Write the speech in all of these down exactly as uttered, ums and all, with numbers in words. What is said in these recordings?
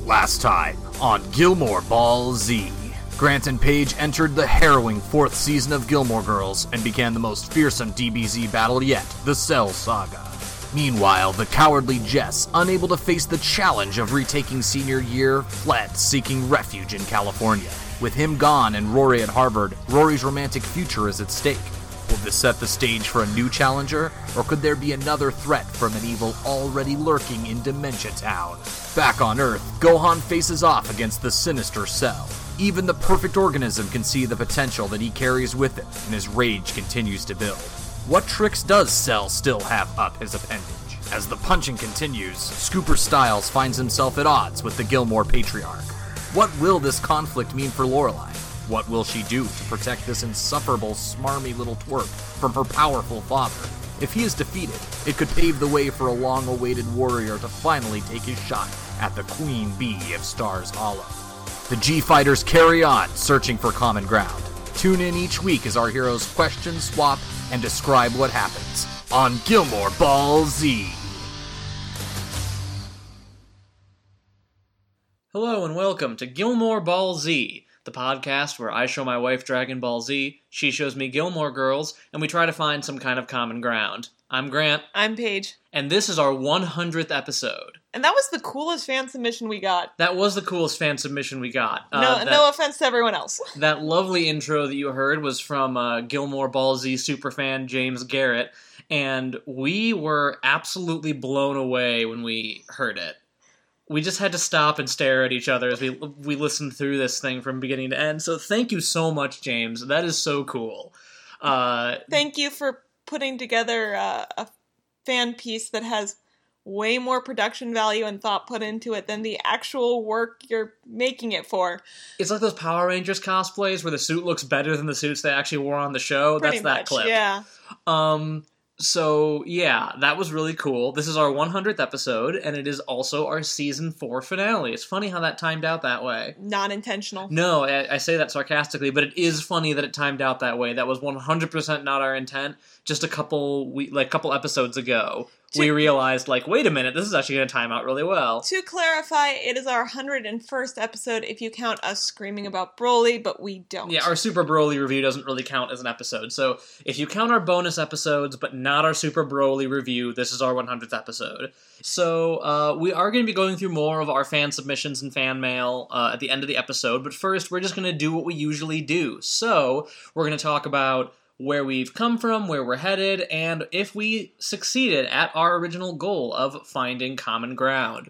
Last time on Gilmore Ball Z, Grant and Paige entered the harrowing fourth season of Gilmore Girls and began the most fearsome D B Z battle yet, the Cell Saga. Meanwhile, the cowardly Jess, unable to face the challenge of retaking senior year, fled, seeking refuge in California. With him gone and Rory at Harvard, Rory's romantic future is at stake. Will this set the stage for a new challenger, or could there be another threat from an evil already lurking in Dementia Town? Back on Earth, Gohan faces off against the sinister Cell. Even the perfect organism can see the potential that he carries with him, and his rage continues to build. What tricks does Cell still have up his appendage? As the punching continues, Scooper Styles finds himself at odds with the Gilmore Patriarch. What will this conflict mean for Lorelai? What will she do to protect this insufferable, smarmy little twerp from her powerful father? If he is defeated, it could pave the way for a long-awaited warrior to finally take his shot at the Queen Bee of Stars Hollow. The G-Fighters carry on, searching for common ground. Tune in each week as our heroes question, swap, and describe what happens on Gilmore Ball Z. Hello and welcome to Gilmore Ball Z, the podcast where I show my wife Dragon Ball Z, she shows me Gilmore Girls, and we try to find some kind of common ground. I'm Grant. I'm Paige. And this is our one hundredth episode. And that was the coolest fan submission we got. That was the coolest fan submission we got. No, uh, that, no offense to everyone else. That lovely intro that you heard was from uh, Gilmore Ball Z superfan James Garrett, and we were absolutely blown away when we heard it. We just had to stop and stare at each other as we we listened through this thing from beginning to end. So thank you so much, James. That is so cool. Uh, thank you for putting together uh, a fan piece that has way more production value and thought put into it than the actual work you're making it for. It's like those Power Rangers cosplays where the suit looks better than the suits they actually wore on the show. Pretty That's that much, clip. Yeah. Um... So, yeah, that was really cool. This is our one hundredth episode, and it is also our season four finale. It's funny how that timed out that way. Not intentional. No, I, I say that sarcastically, but it is funny that it timed out that way. That was one hundred percent not our intent. Just a couple, we, like, couple episodes ago, to, we realized, like, wait a minute, this is actually going to time out really well. To clarify, it is our one hundred first episode if you count us screaming about Broly, but we don't. Yeah, our Super Broly review doesn't really count as an episode. So, if you count our bonus episodes, but not our Super Broly review, this is our one hundredth episode. So, uh, we are going to be going through more of our fan submissions and fan mail uh, at the end of the episode, but first, we're just going to do what we usually do. So, we're going to talk about where we've come from, where we're headed, and if we succeeded at our original goal of finding common ground.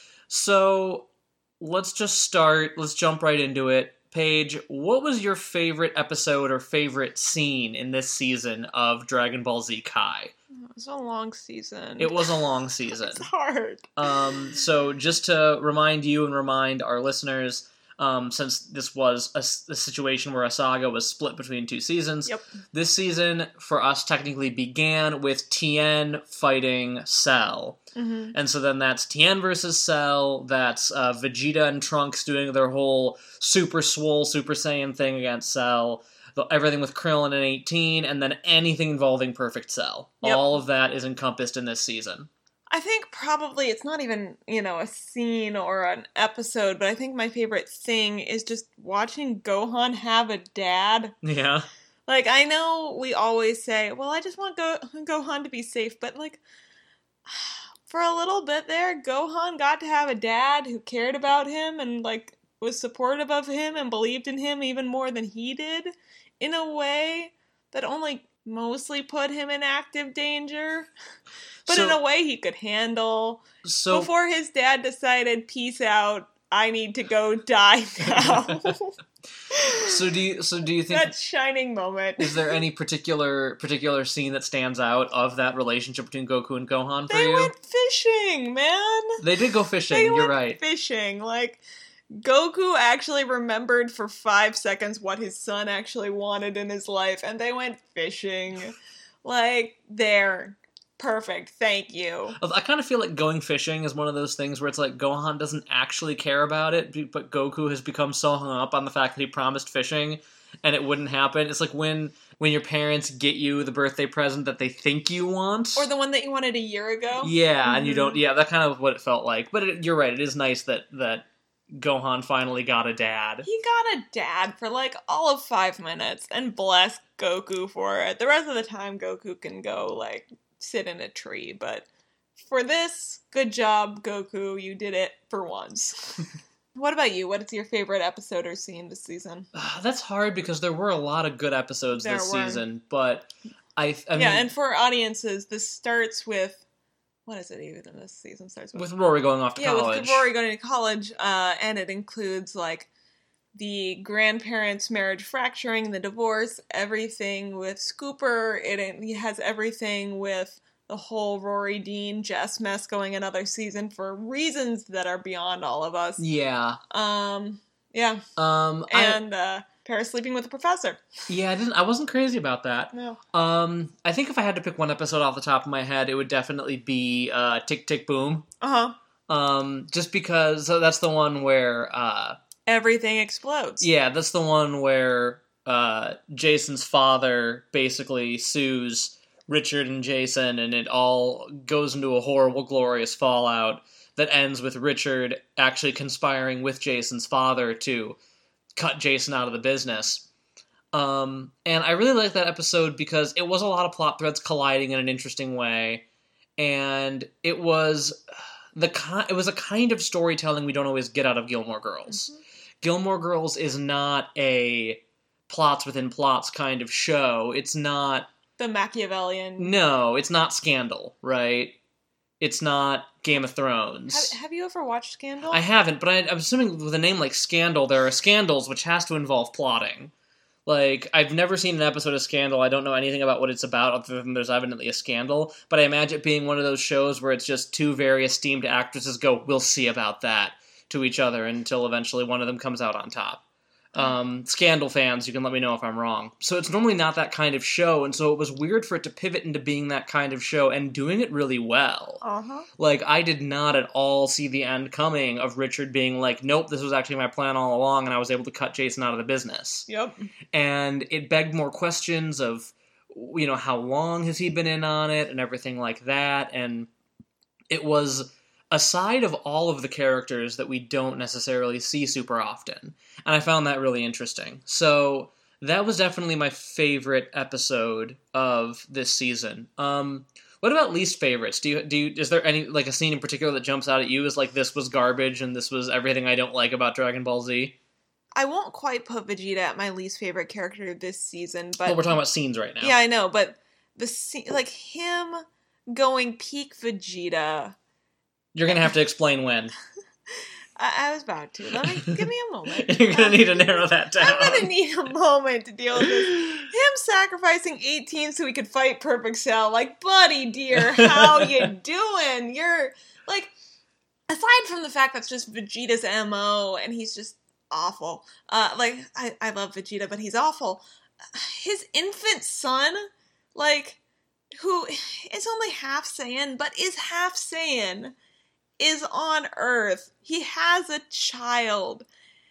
So, let's just start, let's jump right into it. Paige, what was your favorite episode or favorite scene in this season of Dragon Ball Z Kai? It was a long season. It was a long season. It's hard. Um, so, just to remind you and remind our listeners, Um, since this was a, a situation where a saga was split between two seasons. Yep. This season, for us, technically began with Tien fighting Cell. Mm-hmm. And so then that's Tien versus Cell, that's uh, Vegeta and Trunks doing their whole Super Swole, Super Saiyan thing against Cell, the, everything with Krillin and eighteen, and then anything involving Perfect Cell. Yep. All of that is encompassed in this season. I think probably it's not even, you know, a scene or an episode, but I think my favorite thing is just watching Gohan have a dad. Yeah. Like, I know we always say, well, I just want Go- Gohan to be safe, but, like, for a little bit there, Gohan got to have a dad who cared about him and, like, was supportive of him and believed in him even more than he did, in a way that only mostly put him in active danger. But so, in a way he could handle. So, before his dad decided, peace out, I need to go die now. so do you so do you think that shining moment? Is there any particular particular scene that stands out of that relationship between Goku and Gohan for they you? They went fishing, man. They did go fishing, they you're went right. Fishing. Like, Goku actually remembered for five seconds what his son actually wanted in his life, and they went fishing. Like, there. Perfect, thank you. I kind of feel like going fishing is one of those things where it's like Gohan doesn't actually care about it, but Goku has become so hung up on the fact that he promised fishing and it wouldn't happen. It's like when when your parents get you the birthday present that they think you want. Or the one that you wanted a year ago. Yeah, mm-hmm. and you don't, yeah, that kind of what it felt like. But it, you're right, it is nice that, that Gohan finally got a dad. He got a dad for like all of five minutes, and bless Goku for it. The rest of the time, Goku can go like sit in a tree, but for this, good job, Goku. You did it for once. What about you? What is your favorite episode or scene this season? Uh, that's hard because there were a lot of good episodes There this were. season, but I, I mean, Yeah, and for audiences, this starts with, what is it even this season starts with? with Rory going off to yeah, college. with Rory going to college, uh, and it includes, like, the grandparents' marriage fracturing, the divorce, everything with Scooper. It, it has everything with the whole Rory Dean Jess mess going another season for reasons that are beyond all of us. Yeah. Um, yeah. Um, I, And, uh, Paris sleeping with the professor. yeah, I didn't. I wasn't crazy about that. No. Um, I think if I had to pick one episode off the top of my head, it would definitely be uh, Tick Tick Boom. Uh-huh. Um, just because so that's the one where, uh, Everything explodes. yeah, that's the one where uh, Jason's father basically sues Richard and Jason, and it all goes into a horrible, glorious fallout that ends with Richard actually conspiring with Jason's father to cut Jason out of the business. Um, and I really like that episode because it was a lot of plot threads colliding in an interesting way, and it was the ki- it was a kind of storytelling we don't always get out of Gilmore Girls. Mm-hmm. Gilmore Girls is not a plots within plots kind of show. It's not The Machiavellian. no, it's not Scandal, right? It's not Game of Thrones. Have, have you ever watched Scandal? I haven't, but I, I'm assuming with a name like Scandal, there are scandals which has to involve plotting. Like, I've never seen an episode of Scandal. I don't know anything about what it's about other than there's evidently a scandal. But I imagine it being one of those shows where it's just two very esteemed actresses go, we'll see about that, to each other until eventually one of them comes out on top. Um, Scandal fans, you can let me know if I'm wrong. So it's normally not that kind of show, and so it was weird for it to pivot into being that kind of show and doing it really well. Uh-huh. Like, I did not at all see the end coming of Richard being like, nope, this was actually my plan all along, and I was able to cut Jason out of the business. Yep. And it begged more questions of, you know, how long has he been in on it and everything like that, and it was aside of all of the characters that we don't necessarily see super often. And I found that really interesting. So that was definitely my favorite episode of this season. Um, what about least favorites? Do you do you, is there any like a scene in particular that jumps out at you as like this was garbage and this was everything I don't like about Dragon Ball Z? I won't quite put Vegeta at my least favorite character this season, but Well, we're talking about scenes right now. yeah, I know, but the scene, like him going peak Vegeta. You're gonna have to explain when. I, I was about to. Let me give me a moment. You're gonna Um, need to narrow that down. I'm gonna need a moment to deal with this. Him sacrificing eighteen so he could fight Perfect Cell. Like, buddy, dear, how you doing? You're like, aside from the fact that's just Vegeta's M O and he's just awful. Uh, like, I, I love Vegeta, but he's awful. His infant son, like, who is only half Saiyan, but is half Saiyan, is on Earth. He has a child.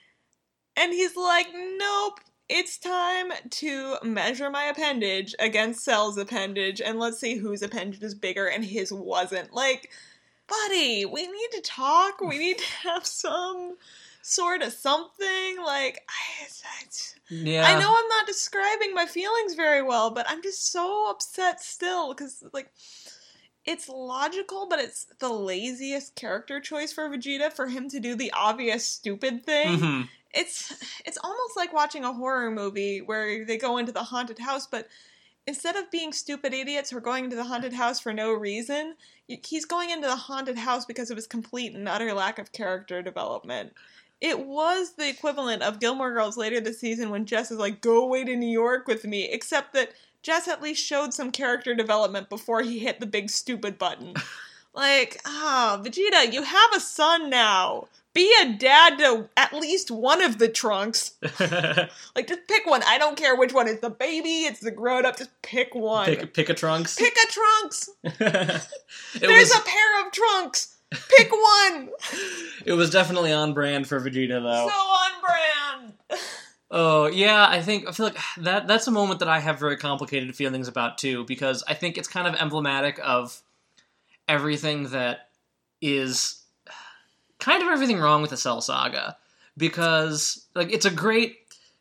And he's like, nope, it's time to measure my appendage against Cell's appendage, and let's see whose appendage is bigger, and his wasn't. Like, buddy, we need to talk. We need to have some sort of something. Like, I, I, Yeah. I know I'm not describing my feelings very well, but I'm just so upset still, because, like, it's logical, but it's the laziest character choice for Vegeta, for him to do the obvious stupid thing. Mm-hmm. It's it's almost like watching a horror movie where they go into the haunted house, but instead of being stupid idiots who are going into the haunted house for no reason, he's going into the haunted house because of his complete and utter lack of character development. It was the equivalent of Gilmore Girls later this season when Jess is like, go away to New York with me, except that Jess at least showed some character development before he hit the big stupid button. Like, ah, oh, Vegeta, you have a son now. Be a dad to at least one of the Trunks. Like, just pick one. I don't care which one. It's the baby, it's the grown-up. Just pick one. Pick, pick a Trunks. Pick a Trunks. It There's was, a pair of Trunks. Pick one. It was definitely on brand for Vegeta, though. So on brand. Oh, yeah, I think, I feel like that that's a moment that I have very complicated feelings about, too, because I think it's kind of emblematic of everything that is kind of everything wrong with the Cell Saga. Because, like, it's a great...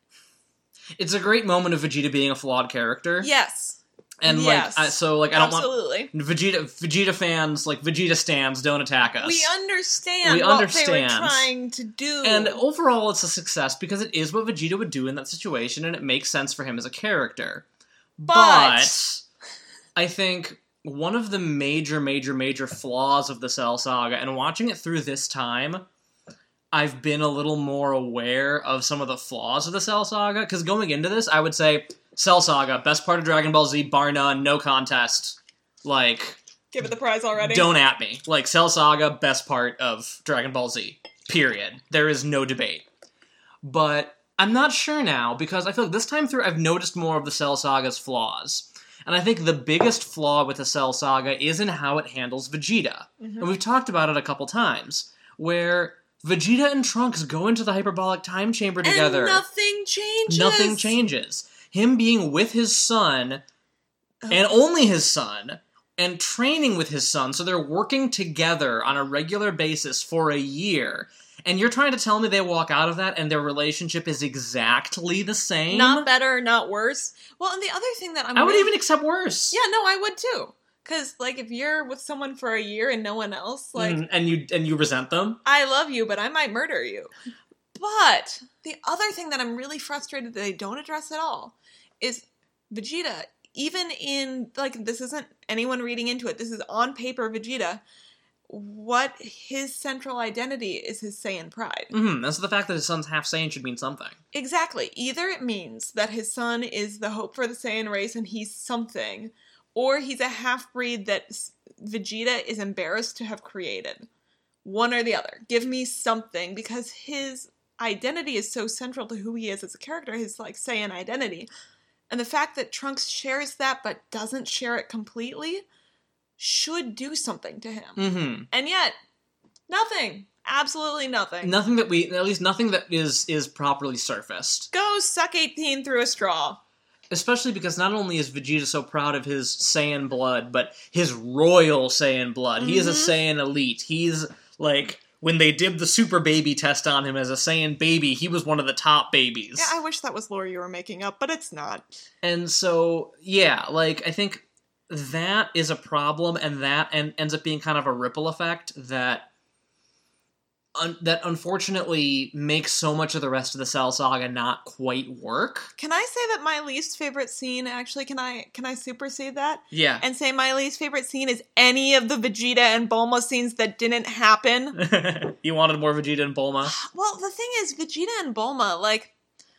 It's a great moment of Vegeta being a flawed character. Yes. And, yes. like, I, so, like, I don't Absolutely. want... Vegeta Vegeta fans, like, Vegeta stans, don't attack us. We understand we what understand. they were trying to do. And overall, it's a success because it is what Vegeta would do in that situation, and it makes sense for him as a character. But... but I think one of the major, major, major flaws of the Cell Saga, and watching it through this time... I've been a little more aware of some of the flaws of the Cell Saga, because going into this, I would say, Cell Saga, best part of Dragon Ball Z, bar none, no contest. Like... Give it the prize already. Don't at me. Like, Cell Saga, best part of Dragon Ball Z. Period. There is no debate. But I'm not sure now, because I feel like this time through, I've noticed more of the Cell Saga's flaws. And I think the biggest flaw with the Cell Saga is in how it handles Vegeta. Mm-hmm. And we've talked about it a couple times, where... Vegeta and Trunks go into the hyperbolic time chamber together. And nothing changes. Nothing changes. Him being with his son, oh. and only his son, and training with his son, so they're working together on a regular basis for a year. And you're trying to tell me they walk out of that and their relationship is exactly the same? Not better, not worse. Well, and the other thing that I'm I would really... even accept worse. Yeah, no, I would too. Because, like, if you're with someone for a year and no one else, like... Mm, and you and you resent them? I love you, but I might murder you. But the other thing that I'm really frustrated that they don't address at all is Vegeta, even in... Like, this isn't anyone reading into it. This is on paper Vegeta. What his central identity is his Saiyan pride. Mm-hmm. And so the fact that his son's half Saiyan should mean something. Exactly. Either it means that his son is the hope for the Saiyan race and he's something... Or he's a half-breed that Vegeta is embarrassed to have created. One or the other. Give me something, because his identity is so central to who he is as a character, his, like, Saiyan identity. And the fact that Trunks shares that but doesn't share it completely should do something to him. Mm-hmm. And yet, nothing. Absolutely nothing. Nothing that we, at least nothing that is, is properly surfaced. Go suck eighteen through a straw. Especially because not only is Vegeta so proud of his Saiyan blood, but his royal Saiyan blood. Mm-hmm. He is a Saiyan elite. He's, like, when they did the super baby test on him as a Saiyan baby, he was one of the top babies. Yeah, I wish that was lore you were making up, but it's not. And so, yeah, like, I think that is a problem, and that and ends up being kind of a ripple effect that... Un- that unfortunately makes so much of the rest of the Cell Saga not quite work. Can I say that my least favorite scene, actually, can I can I supersede that? Yeah. And say my least favorite scene is any of the Vegeta and Bulma scenes that didn't happen? You wanted more Vegeta and Bulma? Well, the thing is, Vegeta and Bulma, like,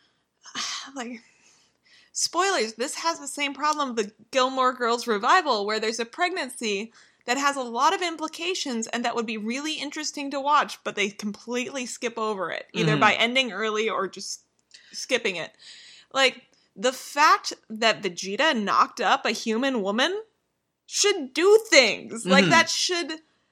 like, spoilers, this has the same problem with the Gilmore Girls revival, where there's a pregnancy that has a lot of implications and that would be really interesting to watch, but they completely skip over it, either mm-hmm. by ending early or just skipping it. Like, the fact that Vegeta knocked up a human woman should do things. Mm-hmm. Like, that should...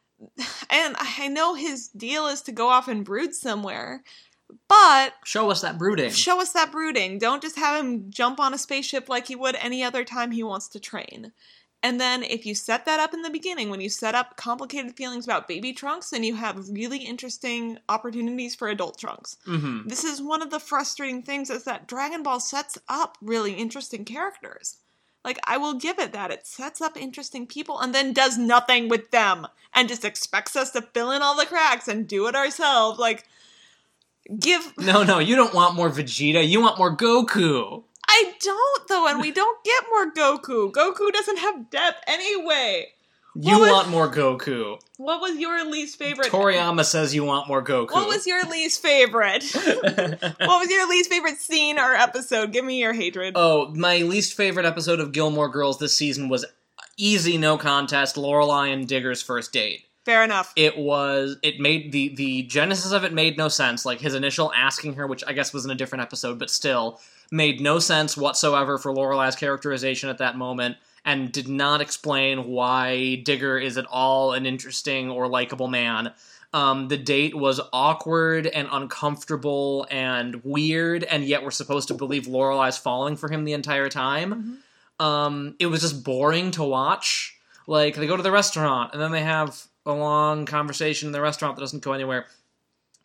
And I know his deal is to go off and brood somewhere, but... Show us that brooding. Show us that brooding. Don't just have him jump on a spaceship like he would any other time he wants to train. And then if you set that up in the beginning, when you set up complicated feelings about baby Trunks, then you have really interesting opportunities for adult Trunks. Mm-hmm. This is one of the frustrating things, is that Dragon Ball sets up really interesting characters. Like, I will give it that. It sets up interesting people and then does nothing with them. And just expects us to fill in all the cracks and do it ourselves. Like, give... No, no, you don't want more Vegeta. You want more Goku. I don't, though, and we don't get more Goku. Goku doesn't have depth anyway. You was, want more Goku. What was your least favorite? Toriyama says you want more Goku. What was your least favorite? What was your least favorite scene or episode? Give me your hatred. Oh, my least favorite episode of Gilmore Girls this season was easy, no contest, Lorelai and Digger's first date. Fair enough. It was, it made, the, the genesis of it made no sense. Like, his initial asking her, which I guess was in a different episode, but still... made no sense whatsoever for Lorelai's characterization at that moment, and did not explain why Digger is at all an interesting or likable man. Um, the date was awkward and uncomfortable and weird, and yet we're supposed to believe Lorelai's falling for him the entire time. Mm-hmm. Um, it was just boring to watch. Like, they go to the restaurant, and then they have a long conversation in the restaurant that doesn't go anywhere.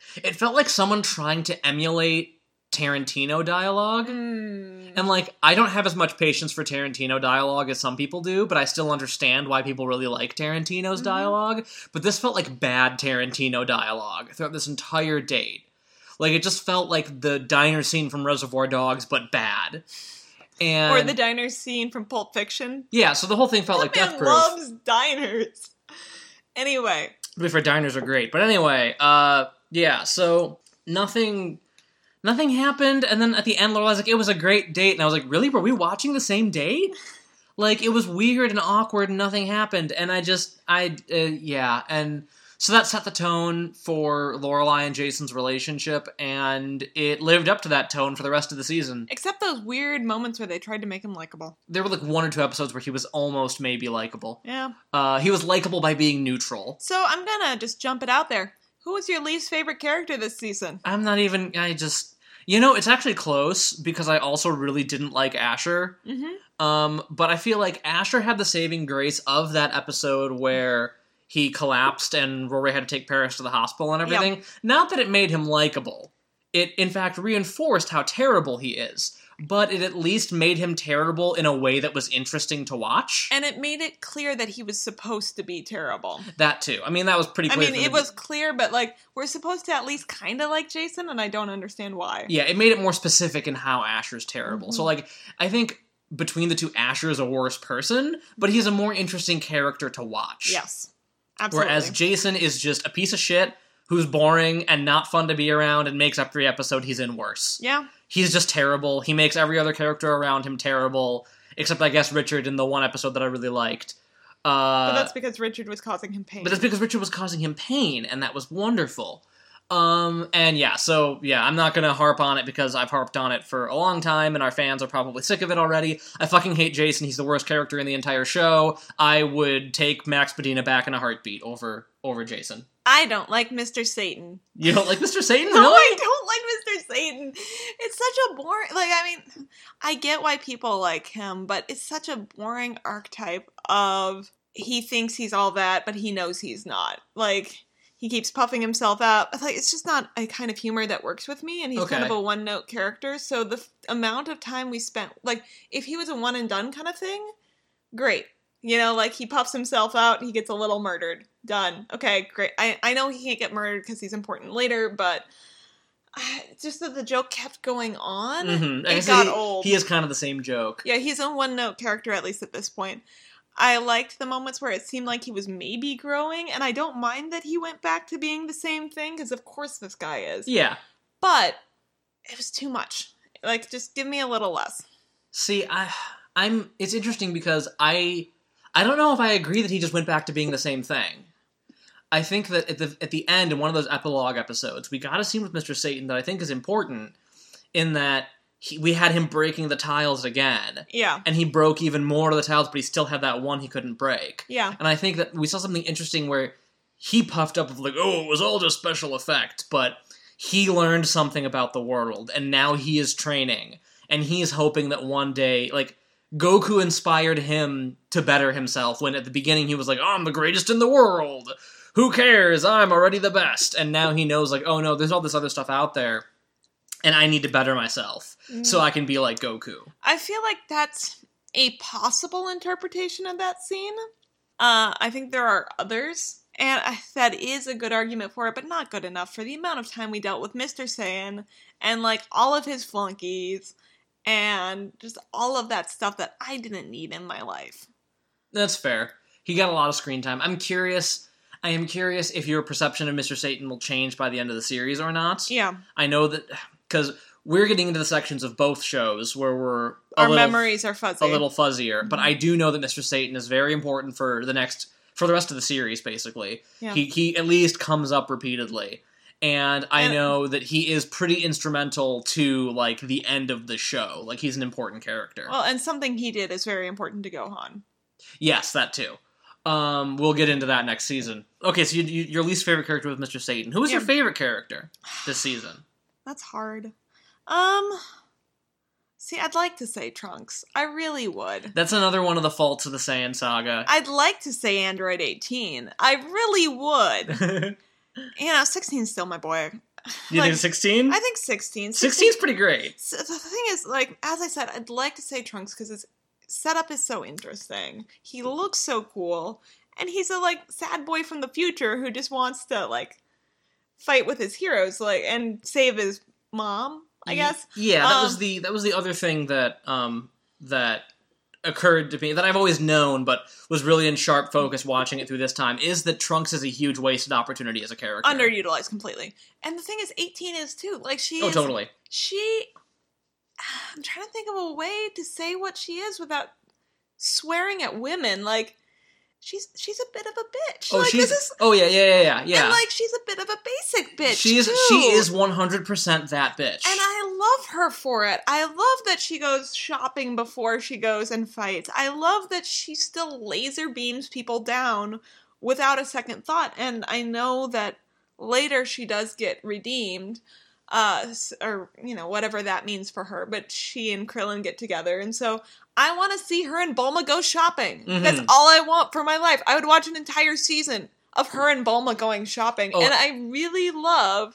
It felt like someone trying to emulate Tarantino dialogue. Mm. And, like, I don't have as much patience for Tarantino dialogue as some people do, but I still understand why people really like Tarantino's Mm-hmm. dialogue. But this felt like bad Tarantino dialogue throughout this entire date. Like, it just felt like the diner scene from Reservoir Dogs, but bad. And Or the diner scene from Pulp Fiction. yeah, so the whole thing felt That like man Death Proof. loves diners. Anyway. To be fair, diners are great. But anyway, uh, yeah, so nothing... Nothing happened, and then at the end, Laura was like, it was a great date, and I was like, really? Were we watching the same date? Like, it was weird and awkward, and nothing happened, and I just, I, uh, yeah, and so that set the tone for Lorelai and Jason's relationship, and it lived up to that tone for the rest of the season. Except those weird moments where they tried to make him likable. There were, like, one or two episodes where he was almost maybe likable. Yeah. Uh, he was likable by being neutral. So I'm gonna just jump it out there. Who was your least favorite character this season? I'm not even, I just... You know, it's actually close, because I also really didn't like Asher. Mm-hmm. Um, but I feel like Asher had the saving grace of that episode where he collapsed and Rory had to take Paris to the hospital and everything. Yep. Not that it made him likable. It, in fact, reinforced how terrible he is. But it at least made him terrible in a way that was interesting to watch. And it made it clear that he was supposed to be terrible. That, too. I mean, that was pretty I clear. mean, it was clear, but, like, we're supposed to at least kind of like Jason, and I don't understand why. Yeah, it made it more specific in how Asher's terrible. Mm-hmm. So, like, I think between the two, Asher is a worse person, but he's a more interesting character to watch. Yes. Absolutely. Whereas Jason is just a piece of shit who's boring and not fun to be around and makes every episode he's in worse. Yeah. He's just terrible. He makes every other character around him terrible, except I guess Richard in the one episode that I really liked. Uh, But that's because Richard was causing him pain. but that's because Richard was causing him pain, and that was wonderful. Um, and yeah, so yeah, I'm not gonna harp on it because I've harped on it for a long time, and our fans are probably sick of it already. I fucking hate Jason. He's the worst character in the entire show. I would take Max Medina back in a heartbeat over over Jason. I don't like Mister Satan. You don't like Mister Satan, No, really? I don't like Mister Satan. It's such a boring... Like, I mean, I get why people like him, but it's such a boring archetype of he thinks he's all that, but he knows he's not. Like, he keeps puffing himself up. Like, it's just not a kind of humor that works with me, and he's kind of Okay. a one-note character, so the f- amount of time we spent... Like, if he was a one-and-done kind of thing, great. You know, like, he puffs himself out, he gets a little murdered. Done. Okay, great. I, I know he can't get murdered because he's important later, but uh, just that the joke kept going on, Mm-hmm. it got he, old. He is kind of the same joke. Yeah, he's a one-note character, at least at this point. I liked the moments where it seemed like he was maybe growing, and I don't mind that he went back to being the same thing, because of course this guy is. Yeah. But it was too much. Like, just give me a little less. See, I, I'm. It's interesting because I, I don't know if I agree that he just went back to being the same thing. I think that at the at the end in one of those epilogue episodes, we got a scene with Mister Satan that I think is important, in that he, we had him breaking the tiles again, Yeah. and he broke even more of the tiles, but he still had that one he couldn't break. Yeah. And I think that we saw something interesting where he puffed up of like, oh, it was all just special effect, but he learned something about the world, and now he is training, and he is hoping that one day, like, Goku inspired him to better himself, when at the beginning he was like, oh, I'm the greatest in the world! Who cares? I'm already the best! And now he knows, like, oh no, there's all this other stuff out there, and I need to better myself, Mm. so I can be like Goku. I feel like that's a possible interpretation of that scene. Uh, I think there are others, and I, that is a good argument for it, but not good enough for the amount of time we dealt with Mister Saiyan, and, like, all of his flunkies, and just all of that stuff that I didn't need in my life. That's fair. He got a lot of screen time. I'm curious... I am curious if your perception of Mister Satan will change by the end of the series or not. Yeah. I know that... Because we're getting into the sections of both shows where we're... A Our little, memories are fuzzy. A little fuzzier. Mm-hmm. But I do know that Mister Satan is very important for the next... For the rest of the series, basically. Yeah. He, he at least comes up repeatedly. And I And- know that he is pretty instrumental to, like, the end of the show. Like, he's an important character. Well, and something he did is very important to Gohan. Yes, that too. Um, we'll get into that next season. Okay, so you, you, your least favorite character was Mister Satan. Who was Yeah. your favorite character this season? That's hard. Um... See, I'd like to say Trunks. I really would. That's another one of the faults of the Saiyan saga. I'd like to say Android eighteen. I really would. You know, sixteen's still my boy. Do you like, think sixteen? I think sixteen. sixteen's pretty great. So the thing is, like, as I said, I'd like to say Trunks because his setup is so interesting. He looks so cool, and he's a, like, sad boy from the future who just wants to, like, fight with his heroes, like, and save his mom, I guess. Yeah, that um, was the that was the other thing that um that occurred to me that I've always known, but was really in sharp focus watching it through this time, is that Trunks is a huge wasted opportunity as a character. Underutilized completely. And the thing is, eighteen is too. Like, she Oh, is, totally. She... I'm trying to think of a way to say what she is without swearing at women. Like, she's she's a bit of a bitch. Oh, like, she's... This is, oh, yeah, yeah, yeah, yeah, yeah. and, like, she's a bit of a basic bitch, She is, too. she is one hundred percent that bitch. And I love her for it. I love that she goes shopping before she goes and fights. I love that she still laser beams people down without a second thought. And I know that later she does get redeemed, uh, or, you know, whatever that means for her. But she and Krillin get together. And so I want to see her and Bulma go shopping. Mm-hmm. That's all I want for my life. I would watch an entire season of her and Bulma going shopping. Oh. And I really love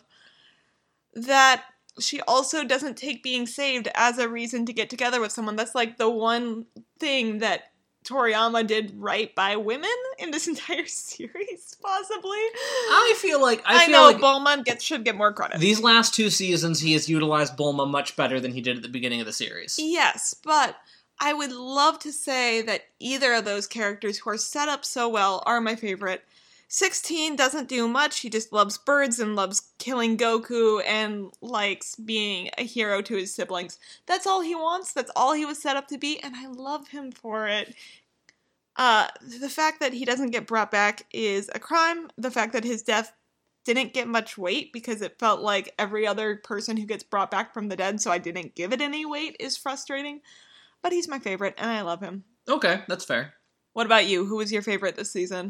that she also doesn't take being saved as a reason to get together with someone. That's like the one thing that Toriyama did right by women in this entire series, possibly. I feel like... I, I feel know, like Bulma gets, should get more credit. these last two seasons, he has utilized Bulma much better than he did at the beginning of the series. Yes, but I would love to say that either of those characters who are set up so well are my favorite. sixteen doesn't do much. He just loves birds and loves killing Goku and likes being a hero to his siblings. That's all he wants. That's all he was set up to be, and I love him for it. Uh, the fact that he doesn't get brought back is a crime. The fact that his death didn't get much weight because it felt like every other person who gets brought back from the dead, so I didn't give it any weight, is frustrating. But he's my favorite, and I love him. Okay, that's fair. What about you? Who was your favorite this season?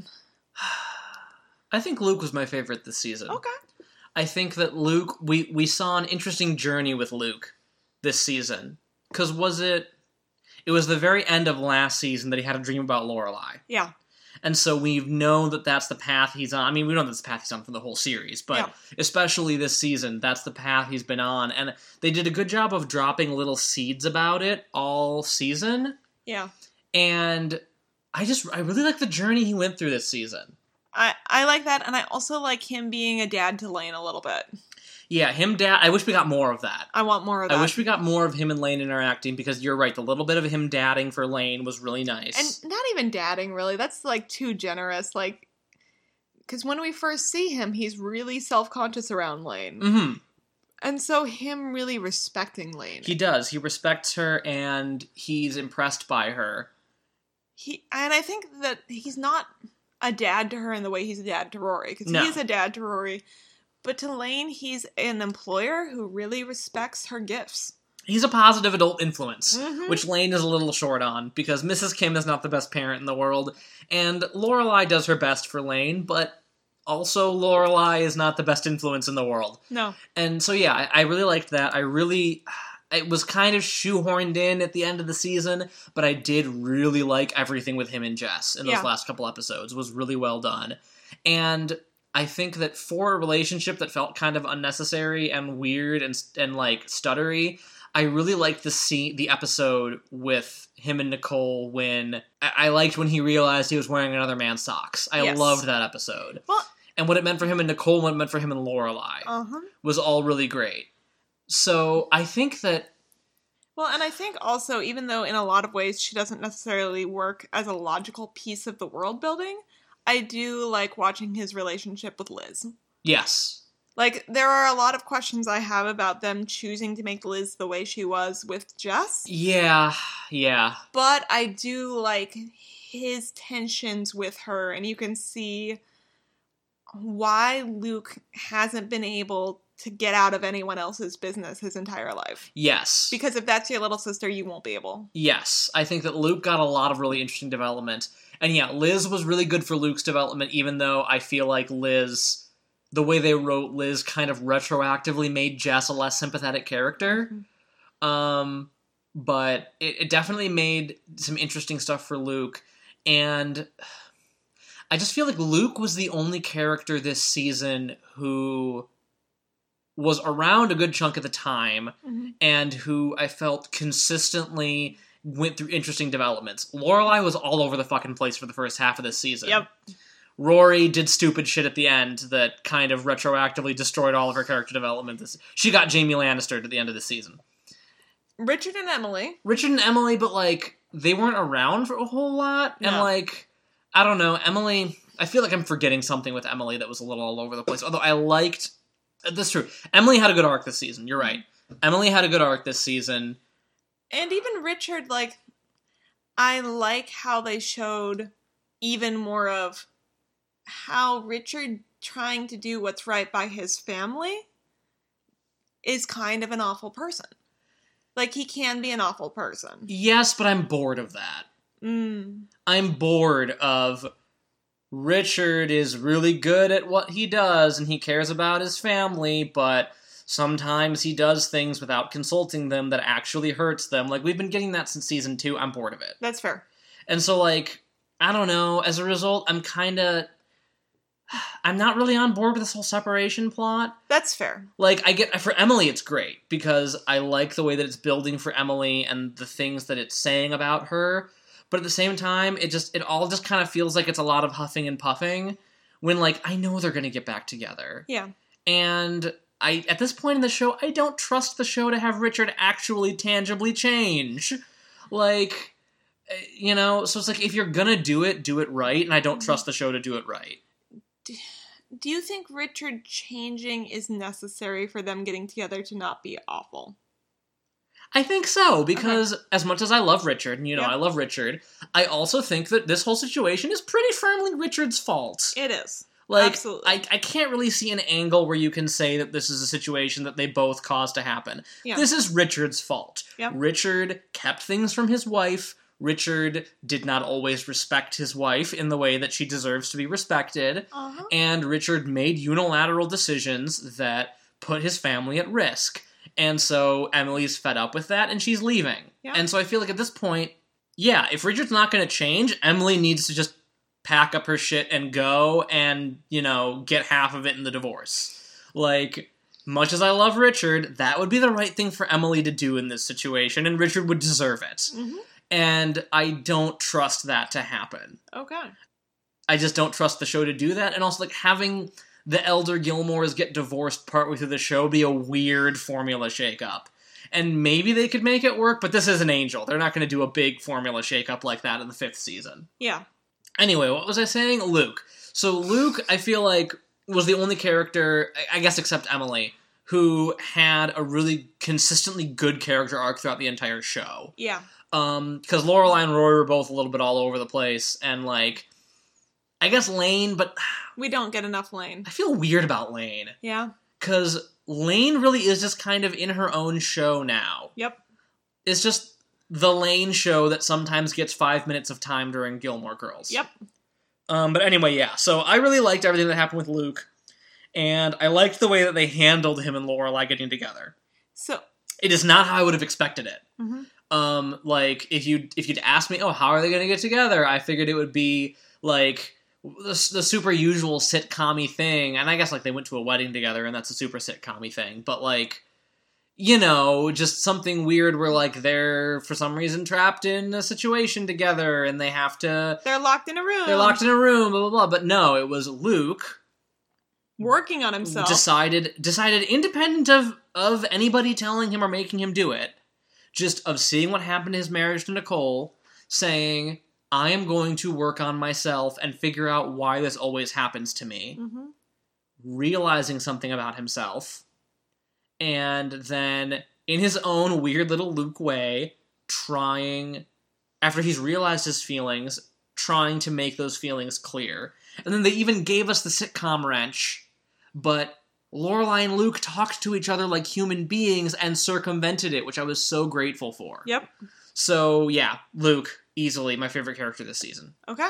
I think Luke was my favorite this season. Okay. I think that Luke, we, we saw an interesting journey with Luke this season. Because was it... It was the very end of last season that he had a dream about Lorelai. Yeah. And so we've known that that's the path he's on. I mean, we know that's the path he's on for the whole series, but Yeah. especially this season, that's the path he's been on. And they did a good job of dropping little seeds about it all season. Yeah. And I just, I really like the journey he went through this season. I, I like that, and I also like him being a dad to Lane a little bit. Yeah, him, dad, I wish we got more of that. I want more of that. I wish we got more of him and Lane interacting, because you're right, the little bit of him dadding for Lane was really nice. And not even dadding, really. That's, like, too generous. Like, because when we first see him, he's really self-conscious around Lane. Mm-hmm. And so him really respecting Lane. He does. He respects her, and he's impressed by her. He And I think that he's not a dad to her in the way he's a dad to Rory. Because No. he's a dad to Rory. But to Lane, he's an employer who really respects her gifts. He's a positive adult influence, Mhm. which Lane is a little short on, because Missus Kim is not the best parent in the world, and Lorelai does her best for Lane, but also Lorelai is not the best influence in the world. No. And so yeah, I, I really liked that. I really... It was kind of shoehorned in at the end of the season, but I did really like everything with him and Jess in those Yeah. last couple episodes. It was really well done. And I think that for a relationship that felt kind of unnecessary and weird and and like stuttery, I really liked the scene, the episode with him and Nicole when I, I liked when he realized he was wearing another man's socks. I Yes. loved that episode. Well, And what it meant for him and Nicole, and what it meant for him and Lorelai uh-huh. was all really great. So I think that Well, and I think also, even though in a lot of ways she doesn't necessarily work as a logical piece of the world building, I do like watching his relationship with Liz. yes. Like, there are a lot of questions I have about them choosing to make Liz the way she was with Jess, Yeah, yeah. but I do like his tensions with her, and you can see why Luke hasn't been able to get out of anyone else's business his entire life. Yes. Because if that's your little sister, you won't be able. Yes. I think that Luke got a lot of really interesting development. And yeah, Liz was really good for Luke's development, even though I feel like Liz, the way they wrote Liz kind of retroactively made Jess a less sympathetic character. Mm-hmm. Um, but it, it definitely made some interesting stuff for Luke. And I just feel like Luke was the only character this season who was around a good chunk of the time, Mm-hmm. and who I felt consistently went through interesting developments. Lorelai was all over the fucking place for the first half of this season. Yep. Rory did stupid shit at the end that kind of retroactively destroyed all of her character development. This, she got Jaime Lannister at the end of the season. Richard and Emily. Richard and Emily, but, like, they weren't around for a whole lot. And, No. like, I don't know, Emily... I feel like I'm forgetting something with Emily that was a little all over the place. Although I liked... That's true. Emily had a good arc this season. You're right. Emily had a good arc this season. And even Richard, like, I like how they showed even more of how Richard trying to do what's right by his family is kind of an awful person. Like, he can be an awful person. Yes, but I'm bored of that. Mm. I'm bored of Richard is really good at what he does and he cares about his family, but sometimes he does things without consulting them that actually hurts them. Like, we've been getting that since season two. I'm bored of it. That's fair. And so, like, I don't know. As a result, I'm kind of... I'm not really on board with this whole separation plot. That's fair. Like, I get... For Emily, it's great, because I like the way that it's building for Emily and the things that it's saying about her. But at the same time, it just... It all just kind of feels like it's a lot of huffing and puffing, when, like, I know they're going to get back together. Yeah. And... I at this point in the show, I don't trust the show to have Richard actually tangibly change. Like, you know, so it's like, if you're gonna do it, do it right, and I don't trust the show to do it right. Do you think Richard changing is necessary for them getting together to not be awful? I think so, because okay. as much as I love Richard, and you know, yep. I love Richard, I also think that this whole situation is pretty firmly Richard's fault. It is. Like, Absolutely. I, I can't really see an angle where you can say that this is a situation that they both caused to happen. Yeah. This is Richard's fault. Yep. Richard kept things from his wife. Richard did not always respect his wife in the way that she deserves to be respected. Uh-huh. And Richard made unilateral decisions that put his family at risk. And so Emily's fed up with that, and she's leaving. Yeah. And so I feel like at this point, yeah, if Richard's not going to change, Emily needs to just pack up her shit and go and, you know, get half of it in the divorce. Like, much as I love Richard, that would be the right thing for Emily to do in this situation, and Richard would deserve it. Mm-hmm. And I don't trust that to happen. Okay. I just don't trust the show to do that, and also, like, having the elder Gilmores get divorced partway through the show be a weird formula shakeup. And maybe they could make it work, but this is an Angel. They're not going to do a big formula shakeup like that in the fifth season. Yeah. Anyway, what was I saying? Luke. So Luke, I feel like, was the only character, I guess except Emily, who had a really consistently good character arc throughout the entire show. Yeah. Um, because Lorelai and Rory were both a little bit all over the place, and, like, I guess Lane, but... We don't get enough Lane. I feel weird about Lane. Yeah. Because Lane really is just kind of in her own show now. Yep. It's just the Lane show that sometimes gets five minutes of time during Gilmore Girls. Yep. Um, but anyway, yeah. So I really liked everything that happened with Luke, and I liked the way that they handled him and Lorelai getting together. So it is not how I would have expected it. Mm-hmm. Um, like if you if you'd asked me, oh, how are they going to get together? I figured it would be like the, the super usual sitcom-y thing, and I guess like they went to a wedding together, and that's a super sitcom-y thing. But like, you know, just something weird where, like, they're, for some reason, trapped in a situation together, and they have to... They're locked in a room. They're locked in a room, blah, blah, blah. But no, it was Luke... working on himself. Decided, decided independent of, of anybody telling him or making him do it, just of seeing what happened to his marriage to Nicole, saying, I am going to work on myself and figure out why this always happens to me. Mm-hmm. Realizing something about himself... And then, in his own weird little Luke way, trying, after he's realized his feelings, trying to make those feelings clear. And then they even gave us the sitcom wrench, but Lorelai and Luke talked to each other like human beings and circumvented it, which I was so grateful for. Yep. So, yeah, Luke, easily my favorite character this season. Okay.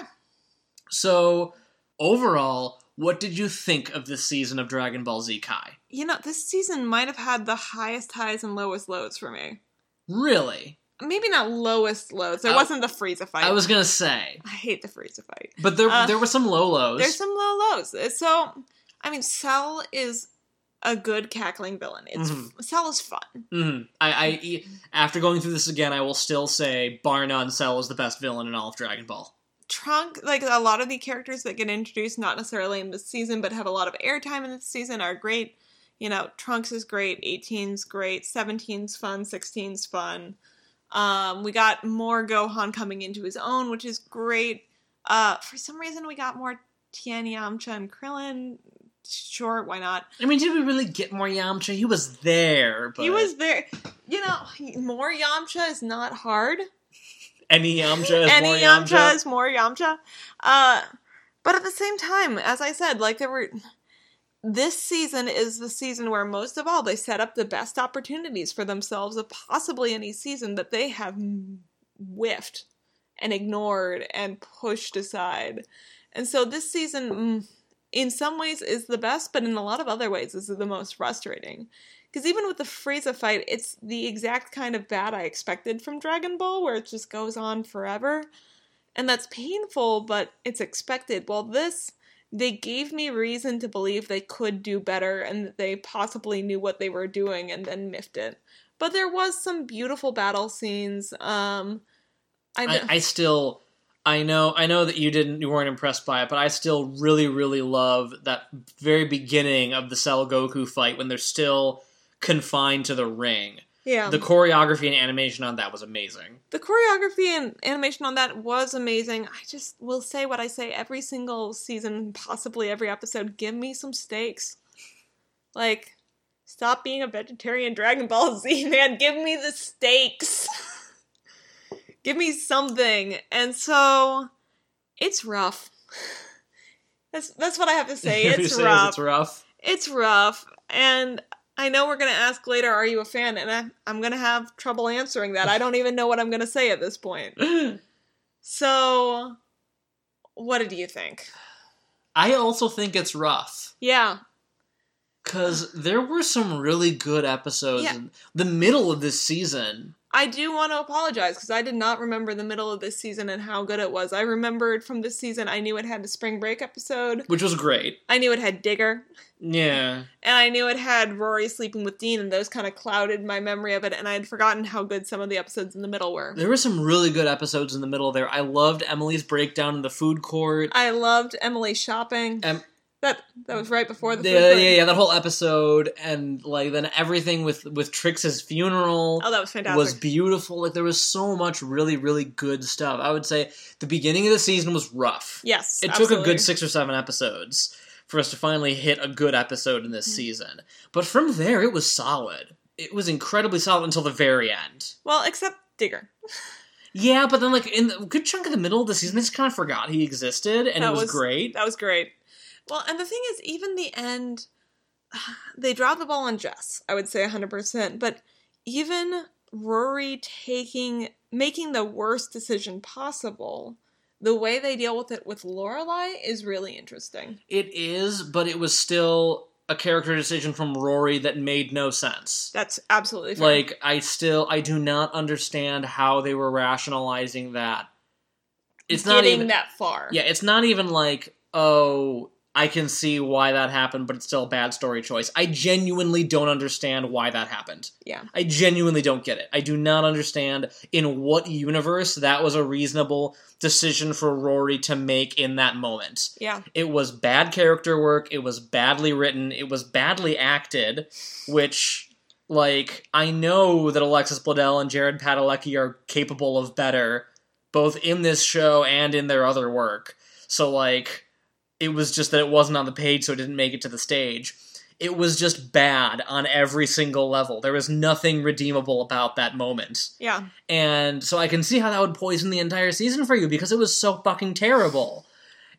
So, overall, what did you think of this season of Dragon Ball Z Kai? You know, this season might have had the highest highs and lowest lows for me. Really? Maybe not lowest lows. There I, wasn't the Frieza fight. I was gonna say. I hate the Frieza fight. But there uh, there were some low lows. There's some low lows. So, I mean, Cell is a good cackling villain. It's Mhm. Cell is fun. Mm-hmm. I, I, after going through this again, I will still say, bar none, Cell is the best villain in all of Dragon Ball. Trunk, like a lot of the characters that get introduced, not necessarily in this season, but have a lot of airtime in this season, are great. You know, Trunks is great, eighteen's great, seventeen's fun, sixteen's fun. Um, we got more Gohan coming into his own, which is great. Uh, for some reason, we got more Tien, Yamcha, and Krillin. Sure, why not? I mean, did we really get more Yamcha? He was there, but... He was there. You know, more Yamcha is not hard. Any Yamcha is Any more Yamcha. Yamcha. is more Yamcha. Uh, but at the same time, as I said, like there were... This season is the season where most of all they set up the best opportunities for themselves of possibly any season that they have whiffed and ignored and pushed aside. And so this season, in some ways, is the best, but in a lot of other ways is the most frustrating. Because even with the Frieza fight, it's the exact kind of bad I expected from Dragon Ball, where it just goes on forever. And that's painful, but it's expected. Well, this, they gave me reason to believe they could do better and that they possibly knew what they were doing and then miffed it. But there was some beautiful battle scenes. Um, I, I, I still... I know, I know that you didn't, you weren't impressed by it, but I still really, really love that very beginning of the Cell Goku fight when they're still confined to the ring. Yeah. The choreography and animation on that was amazing. The choreography and animation on that was amazing. I just will say what I say every single season, possibly every episode. Give me some steaks. Like, stop being a vegetarian Dragon Ball Z, man. Give me the steaks. Give me something. And so, it's rough. That's that's what I have to say. It's rough. It's rough. It's rough. And I know we're going to ask later, are you a fan? And I, I'm going to have trouble answering that. I don't even know what I'm going to say at this point. So, what did you think? I also think it's rough. Yeah. Because there were some really good episodes Yeah. in the middle of this season. I do want to apologize because I did not remember the middle of this season and how good it was. I remembered from this season, I knew it had the spring break episode. Which was great. I knew it had Digger. Yeah. And I knew it had Rory sleeping with Dean, and those kind of clouded my memory of it, and I had forgotten how good some of the episodes in the middle were. There were some really good episodes in the middle there. I loved Emily's breakdown in the food court. I loved Emily shopping. Em- That that was right before the food yeah, court. yeah, yeah, that whole episode, and like then everything with with Trix's funeral. Oh, that was fantastic. Was beautiful. Like there was so much really, really good stuff. I would say the beginning of the season was rough. Yes, it absolutely. took a good six or seven episodes for us to finally hit a good episode in this mm-hmm. season. But from there, it was solid. It was incredibly solid until the very end. Well, except Digger. Yeah, but then like in a good chunk of the middle of the season, I just kind of forgot he existed, and that it was, was great. That was great. Well, and the thing is, even the end, they dropped the ball on Jess, I would say one hundred percent, but even Rory taking, making the worst decision possible, the way they deal with it with Lorelai is really interesting. It is, but it was still a character decision from Rory that made no sense. That's absolutely fair. Like, I still, I do not understand how they were rationalizing that. It's Getting not even that far. Yeah, it's not even like, oh, I can see why that happened, but it's still a bad story choice. I genuinely don't understand why that happened. Yeah. I genuinely don't get it. I do not understand in what universe that was a reasonable decision for Rory to make in that moment. Yeah. It was bad character work, it was badly written, it was badly acted, which, like, I know that Alexis Bledel and Jared Padalecki are capable of better, both in this show and in their other work. So, like, it was just that it wasn't on the page, so it didn't make it to the stage. It was just bad on every single level. There was nothing redeemable about that moment. Yeah. And so I can see how that would poison the entire season for you, because it was so fucking terrible.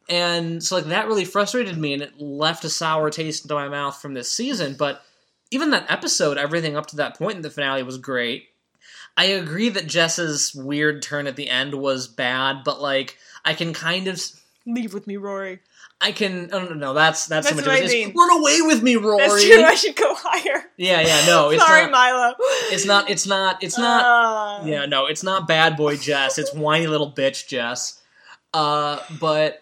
And so, like, that really frustrated me, and it left a sour taste into my mouth from this season. But even that episode, everything up to that point in the finale was great. I agree that Jess's weird turn at the end was bad, but, like, I can kind of... Leave with me, Rory. I can... Oh, no, no, that's that's, that's so much what of it. I mean. Run away with me, Rory! That's true, I should go higher. Yeah, yeah, no, it's Sorry, not... Milo. It's not, it's not, it's not... Uh... Yeah, no, it's not bad boy Jess. It's whiny little bitch Jess. Uh, but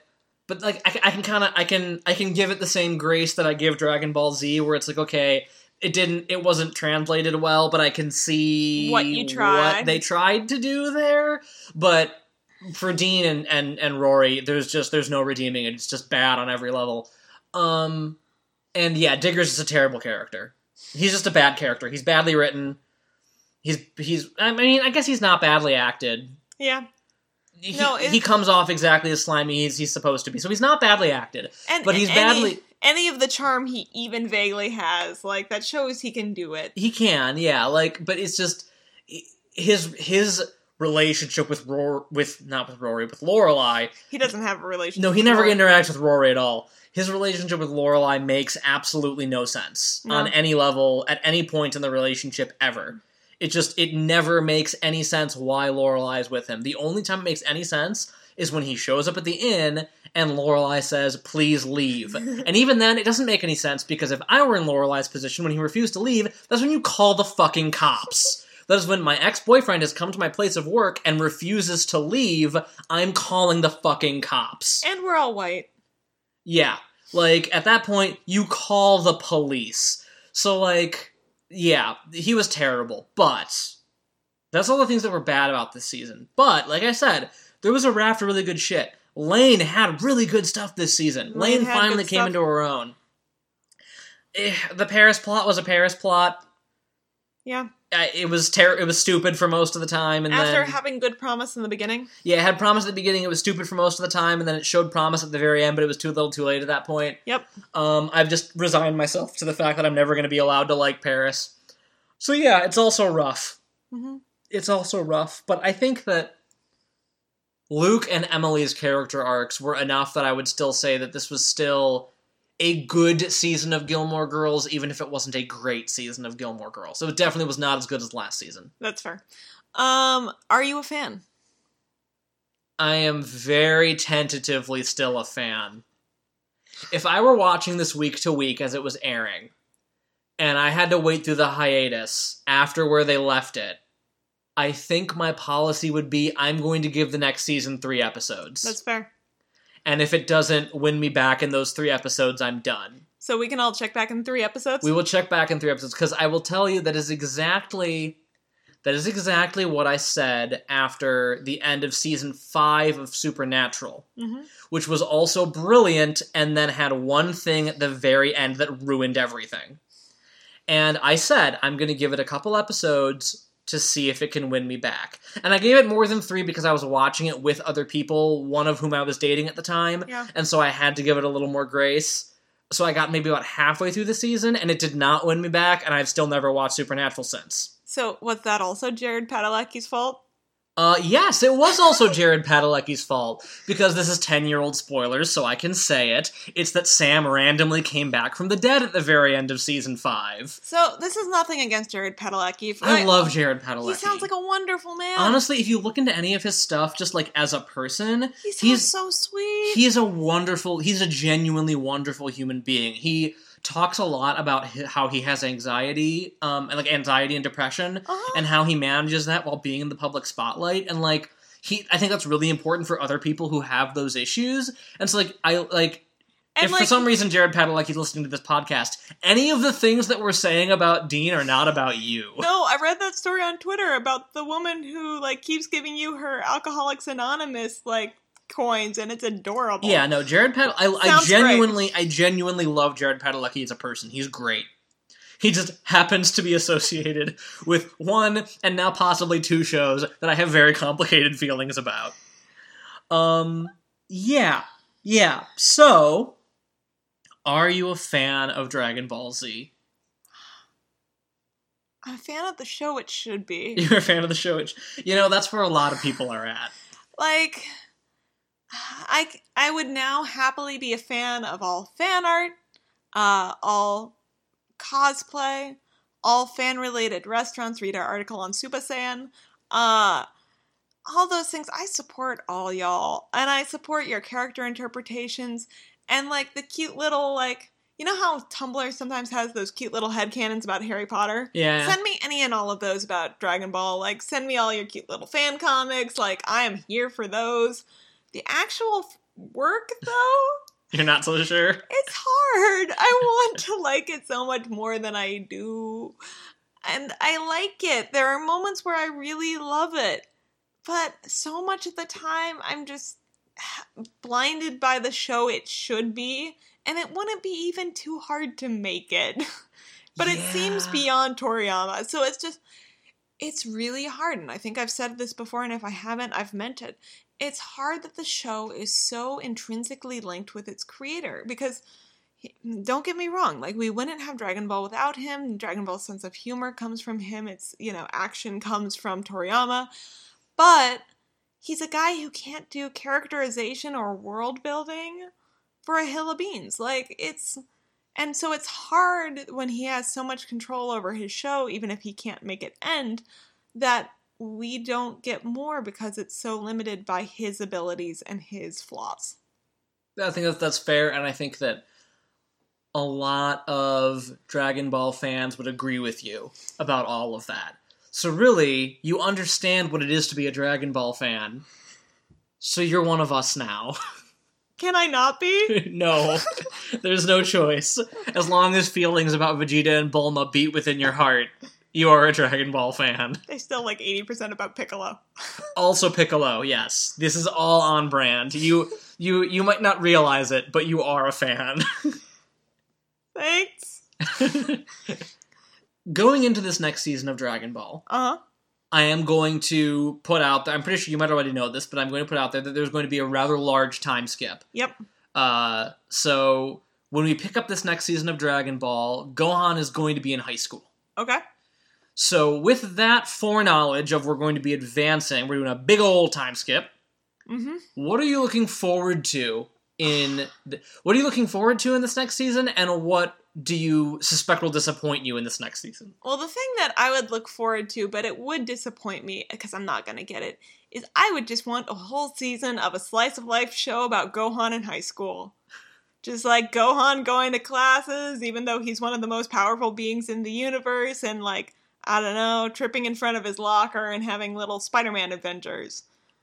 but like I, I can kind of I can I can give it the same grace that I give Dragon Ball Z, where it's like, okay, it didn't it wasn't translated well, but I can see What you tried. what they tried to do there. But for Dean and, and, and Rory, there's just there's no redeeming it. It's just bad on every level. Um, and yeah, Digger's is a terrible character. He's just a bad character. He's badly written. He's he's. I mean, I guess he's not badly acted. Yeah. He, No, it- he comes off exactly as slimy as he's supposed to be. So he's not badly acted. And, but he's and any, badly. Any of the charm he even vaguely has, like, that shows he can do it. He can, yeah. Like, but it's just his his relationship with Rory, with not with Rory, with Lorelai. He doesn't have a relationship. No, he with never Rory. interacts with Rory at all. His relationship with Lorelai makes absolutely no sense No. on any level, at any point in the relationship ever. It just, it never makes any sense why Lorelai is with him. The only time it makes any sense is when he shows up at the inn and Lorelai says, please leave. And even then, it doesn't make any sense, because if I were in Lorelai's position when he refused to leave, that's when you call the fucking cops. That is when my ex-boyfriend has come to my place of work and refuses to leave, I'm calling the fucking cops. And we're all white. Yeah. Like, at that point, you call the police. So, like, yeah, he was terrible. But that's all the things that were bad about this season. But, like I said, there was a raft of really good shit. Lane had really good stuff this season. Lane Lane had finally good came stuff. into her own. Eh, the Paris plot was a Paris plot. Yeah. Uh, It was ter- It was stupid for most of the time, and After then having good promise in the beginning. yeah, it had promise at the beginning. It was stupid for most of the time, and then it showed promise at the very end, but it was too little, too late at that point. Yep. Um, I've just resigned myself to the fact that I'm never going to be allowed to like Paris. So yeah, it's also rough. Mm-hmm. It's also rough, but I think that Luke and Emily's character arcs were enough that I would still say that this was still a good season of Gilmore Girls, even if it wasn't a great season of Gilmore Girls. So it definitely was not as good as last season. That's fair. Um, are you a fan? I am very tentatively still a fan. If I were watching this week to week as it was airing, and I had to wait through the hiatus after where they left it, I think my policy would be I'm going to give the next season three episodes. That's fair. And if it doesn't win me back in those three episodes, I'm done. So we can all check back in three episodes? We will check back in three episodes, because I will tell you that is exactly that is exactly what I said after the end of season five of Supernatural, Mm-hmm. which was also brilliant, and then had one thing at the very end that ruined everything. And I said, I'm going to give it a couple episodes to see if it can win me back. And I gave it more than three because I was watching it with other people, one of whom I was dating at the time, Yeah. and so I had to give it a little more grace. So I got maybe about halfway through the season, and it did not win me back, and I've still never watched Supernatural since. So was that also Jared Padalecki's fault? Uh, yes, it was also Jared Padalecki's fault, because this is ten-year-old spoilers, so I can say it. It's that Sam randomly came back from the dead at the very end of season five. So this is nothing against Jared Padalecki. I love Jared Padalecki. He sounds like a wonderful man. Honestly, if you look into any of his stuff, just like as a person, he sounds he's so sweet. he's a wonderful, he's a genuinely wonderful human being. He talks a lot about hi- how he has anxiety, um, and like anxiety and depression, Uh-huh. and how he manages that while being in the public spotlight. And like he, I think that's really important for other people who have those issues. And so like I like. And if like, for some reason Jared Padalecki is listening to this podcast, any of the things that we're saying about Dean are not about you. no, I read that story on Twitter about the woman who like keeps giving you her Alcoholics Anonymous like coins, and it's adorable. Yeah, no, Jared Pad. I, I Sounds genuinely, I genuinely love Jared Padalecki as a person. He's great. He just happens to be associated with one and now possibly two shows that I have very complicated feelings about. Um, yeah, yeah. So, are you a fan of Dragon Ball Z? I'm a fan of the show. It should be You're a fan of the show, which, you know, that's where a lot of people are at. like. I, I would now happily be a fan of all fan art, uh, all cosplay, all fan-related restaurants. Read our article on Super Saiyan. Uh, all those things. I support all y'all. And I support your character interpretations. And, like, the cute little, like... You know how Tumblr sometimes has those cute little headcanons about Harry Potter? Yeah. Send me any and all of those about Dragon Ball. Like, send me all your cute little fan comics. Like, I am here for those. The actual f- work, though. You're not so sure? It's hard. I want to like it so much more than I do. And I like it. There are moments where I really love it. But so much of the time, I'm just blinded by the show it should be. And it wouldn't be even too hard to make it. But yeah. It seems beyond Toriyama. So it's just, it's really hard. And I think I've said this before, and if I haven't, I've meant it. It's hard that the show is so intrinsically linked with its creator. Because, don't get me wrong, like, we wouldn't have Dragon Ball without him. Dragon Ball's sense of humor comes from him. It's, you know, action comes from Toriyama. But he's a guy who can't do characterization or world building for a hill of beans. Like, it's... And so it's hard when he has so much control over his show, even if he can't make it end, that we don't get more because it's so limited by his abilities and his flaws. I think that that's fair, and I think that a lot of Dragon Ball fans would agree with you about all of that. So really, you understand what it is to be a Dragon Ball fan, so you're one of us now. Can I not be? No. There's no choice. As long as feelings about Vegeta and Bulma beat within your heart, you are a Dragon Ball fan. They still like eighty percent about Piccolo. Also Piccolo, yes. This is all on brand. You you you might not realize it, but you are a fan. Thanks. Going into this next season of Dragon Ball, uh-huh. I am going to put out there, I'm pretty sure you might already know this, but I'm going to put out there that there's going to be a rather large time skip. Yep. Uh, so, when we pick up this next season of Dragon Ball, Gohan is going to be in high school. Okay. So, with that foreknowledge of we're going to be advancing, we're doing a big old time skip. Mm-hmm. What are you looking forward to in... The, what are you looking forward to in this next season, and what do you suspect will disappoint you in this next season? Well, the thing that I would look forward to, but it would disappoint me, because I'm not going to get it, is I would just want a whole season of a slice-of-life show about Gohan in high school. Just like Gohan going to classes, even though he's one of the most powerful beings in the universe, and like, I don't know, tripping in front of his locker and having little Spider-Man adventures.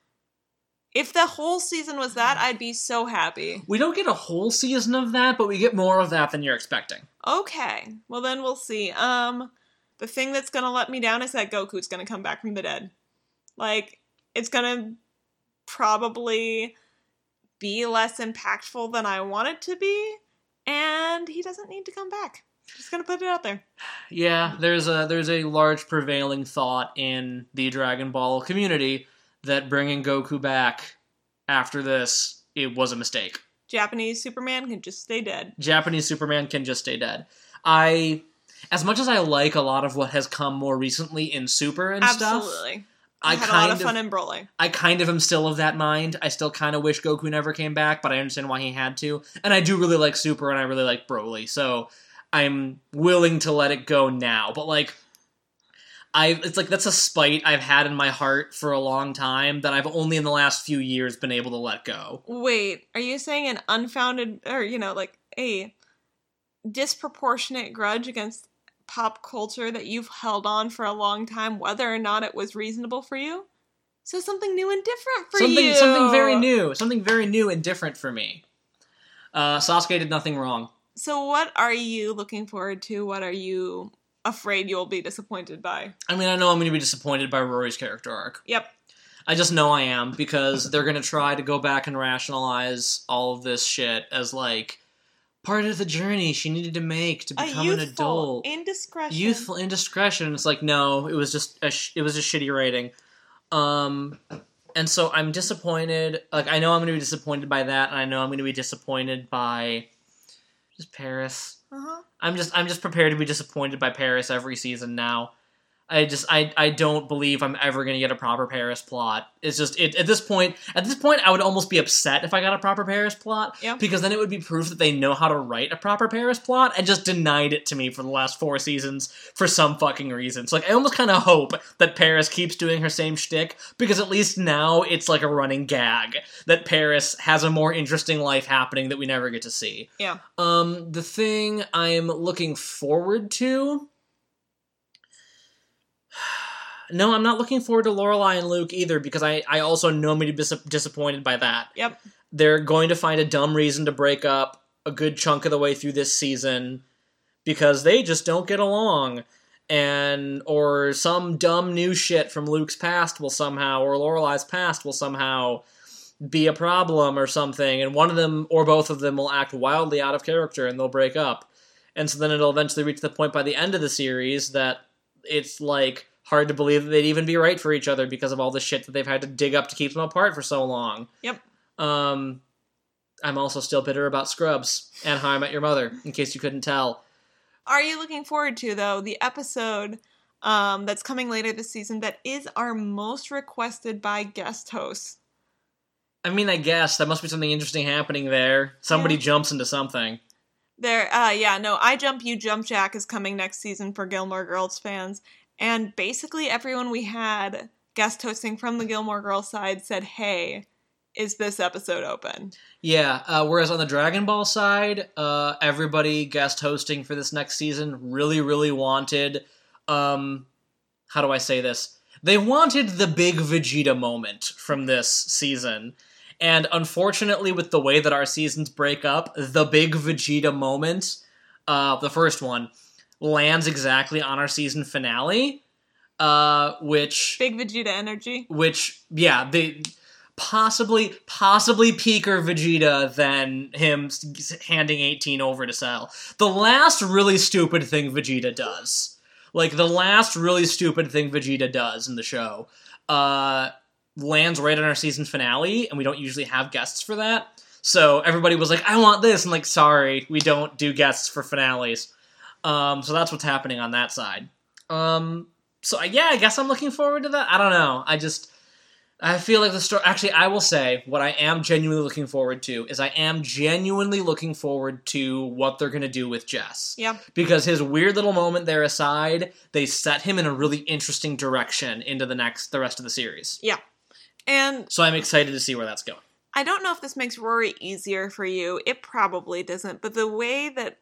If the whole season was that, I'd be so happy. We don't get a whole season of that, but we get more of that than you're expecting. Okay. Well, then we'll see. Um, the thing that's gonna let me down is that Goku's gonna come back from the dead. Like, it's gonna probably be less impactful than I want it to be, and he doesn't need to come back. Just gonna put it out there. Yeah, there's a there's a large prevailing thought in the Dragon Ball community that bringing Goku back after this, it was a mistake. Japanese Superman can just stay dead. Japanese Superman can just stay dead. I, as much as I like a lot of what has come more recently in Super and Absolutely. stuff... Absolutely. I, I had kind a lot of fun of, in Broly. I kind of am still of that mind. I still kind of wish Goku never came back, but I understand why he had to. And I do really like Super, and I really like Broly, so I'm willing to let it go now. But, like... I, it's like, that's a spite I've had in my heart for a long time that I've only in the last few years been able to let go. Wait, are you saying an unfounded, or, you know, like, a disproportionate grudge against pop culture that you've held on for a long time, whether or not it was reasonable for you? So something new and different for something, you! Something very new. Something very new and different for me. Uh, Sasuke did nothing wrong. So what are you looking forward to? What are you... afraid you'll be disappointed by? I mean, I know I'm going to be disappointed by Rory's character arc. Yep. I just know I am, because they're going to try to go back and rationalize all of this shit as, like, part of the journey she needed to make to become an adult. Indiscretion. Youthful indiscretion. It's like, no, it was just a sh- it was a shitty rating. Um, and so I'm disappointed. Like, I know I'm going to be disappointed by that, and I know I'm going to be disappointed by just Paris. Uh-huh. I'm just I'm just prepared to be disappointed by Paris every season now. I just I I don't believe I'm ever gonna get a proper Paris plot. It's just it at this point at this point I would almost be upset if I got a proper Paris plot. Yeah. Because then it would be proof that they know how to write a proper Paris plot and just denied it to me for the last four seasons for some fucking reason. So like I almost kinda hope that Paris keeps doing her same shtick, because at least now it's like a running gag that Paris has a more interesting life happening that we never get to see. Yeah. Um the thing I'm looking forward to no, I'm not looking forward to Lorelai and Luke either, because I, I also know I'm going to be dis- disappointed by that. Yep. They're going to find a dumb reason to break up a good chunk of the way through this season, because they just don't get along. And, or some dumb new shit from Luke's past will somehow, or Lorelai's past will somehow be a problem or something, and one of them, or both of them, will act wildly out of character, and they'll break up. And so then it'll eventually reach the point by the end of the series that it's, like, hard to believe that they'd even be right for each other because of all the shit that they've had to dig up to keep them apart for so long. Yep. Um, I'm also still bitter about Scrubs and How I Met Your Mother, in case you couldn't tell. Are you looking forward to, though, the episode um, that's coming later this season that is our most requested by guest hosts? I mean, I guess. There must be something interesting happening there. Somebody Yeah. jumps into something. There, uh, yeah, no, I Jump, You Jump Jack is coming next season for Gilmore Girls fans, and basically everyone we had guest hosting from the Gilmore Girls side said, hey, is this episode open? Yeah, uh, whereas on the Dragon Ball side, uh, everybody guest hosting for this next season really, really wanted, um, how do I say this? They wanted the big Vegeta moment from this season. And unfortunately, with the way that our seasons break up, the big Vegeta moment, uh, the first one, lands exactly on our season finale, uh, which... Big Vegeta energy. Which, yeah, they... Possibly, possibly peaker Vegeta than him handing eighteen over to Cell. The last really stupid thing Vegeta does, like the last really stupid thing Vegeta does in the show, uh, lands right on our season finale, and we don't usually have guests for that. So everybody was like, I want this, and like, sorry, we don't do guests for finales. Um, so that's what's happening on that side. Um, so yeah, I guess I'm looking forward to that. I don't know. I just... I feel like the story... Actually, I will say, what I am genuinely looking forward to is I am genuinely looking forward to what they're going to do with Jess. Yeah. Because his weird little moment there aside, they set him in a really interesting direction into the next, the rest of the series. Yeah. And... So I'm excited to see where that's going. I don't know if this makes Rory easier for you. It probably doesn't. But the way that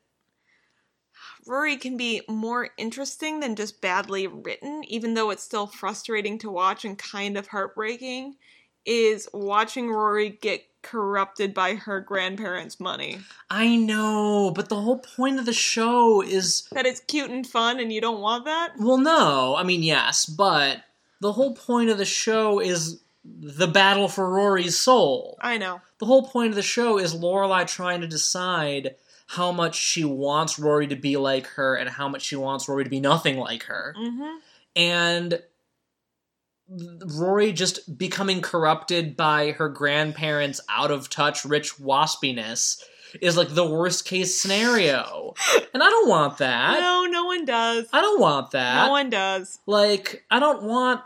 Rory can be more interesting than just badly written, even though it's still frustrating to watch and kind of heartbreaking, is watching Rory get corrupted by her grandparents' money. I know, but the whole point of the show is... That it's cute and fun and you don't want that? Well, no. I mean, yes, but the whole point of the show is the battle for Rory's soul. I know. The whole point of the show is Lorelai trying to decide how much she wants Rory to be like her and how much she wants Rory to be nothing like her. Mm-hmm. And Rory just becoming corrupted by her grandparents' out-of-touch rich waspiness is like the worst-case scenario. And I don't want that. No, no one does. I don't want that. No one does. Like, I don't want...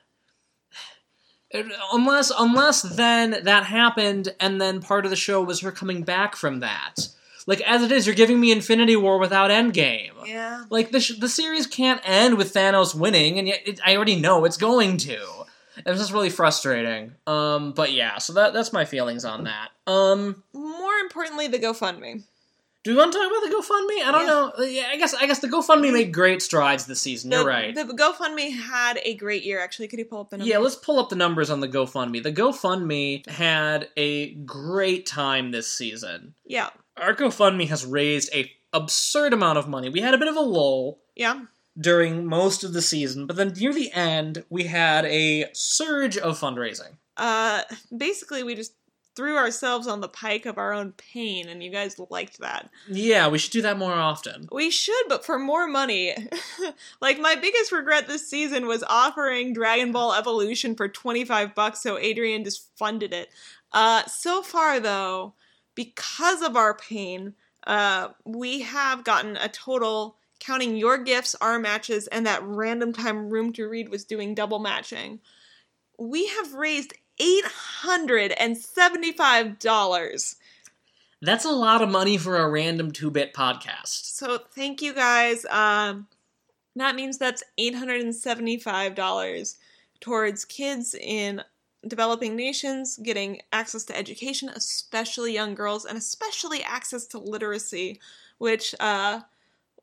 Unless, unless then that happened and then part of the show was her coming back from that. Like, as it is, you're giving me Infinity War without Endgame. Yeah. Like, the, sh- the series can't end with Thanos winning, and yet it, I already know it's going to. It's just really frustrating. Um, but yeah, so that that's my feelings on that. Um, More importantly, the GoFundMe. do we want to talk about the GoFundMe? I don't Yeah. know. Yeah, I guess I guess the GoFundMe made great strides this season. The, You're right. The GoFundMe had a great year. Actually, could you pull up the numbers? Yeah, let's pull up the numbers on the GoFundMe. The GoFundMe had a great time this season. Yeah. Our GoFundMe has raised a absurd amount of money. We had a bit of a lull Yeah. during most of the season, but then near the end, we had a surge of fundraising. Uh, basically, we just threw ourselves on the pike of our own pain, and you guys liked that. Yeah, we should do that more often. We should, but for more money. Like, my biggest regret this season was offering Dragon Ball Evolution for twenty-five bucks, so Adrian just funded it. Uh, so far, though, because of our pain, uh, we have gotten a total, counting your gifts, our matches, and that random time Room to Read was doing double matching. We have raised eight hundred seventy-five dollars. That's a lot of money for a random two-bit podcast. So thank you guys. Um, that means that's eight hundred seventy-five dollars towards kids in developing nations getting access to education, especially young girls, and especially access to literacy, which uh,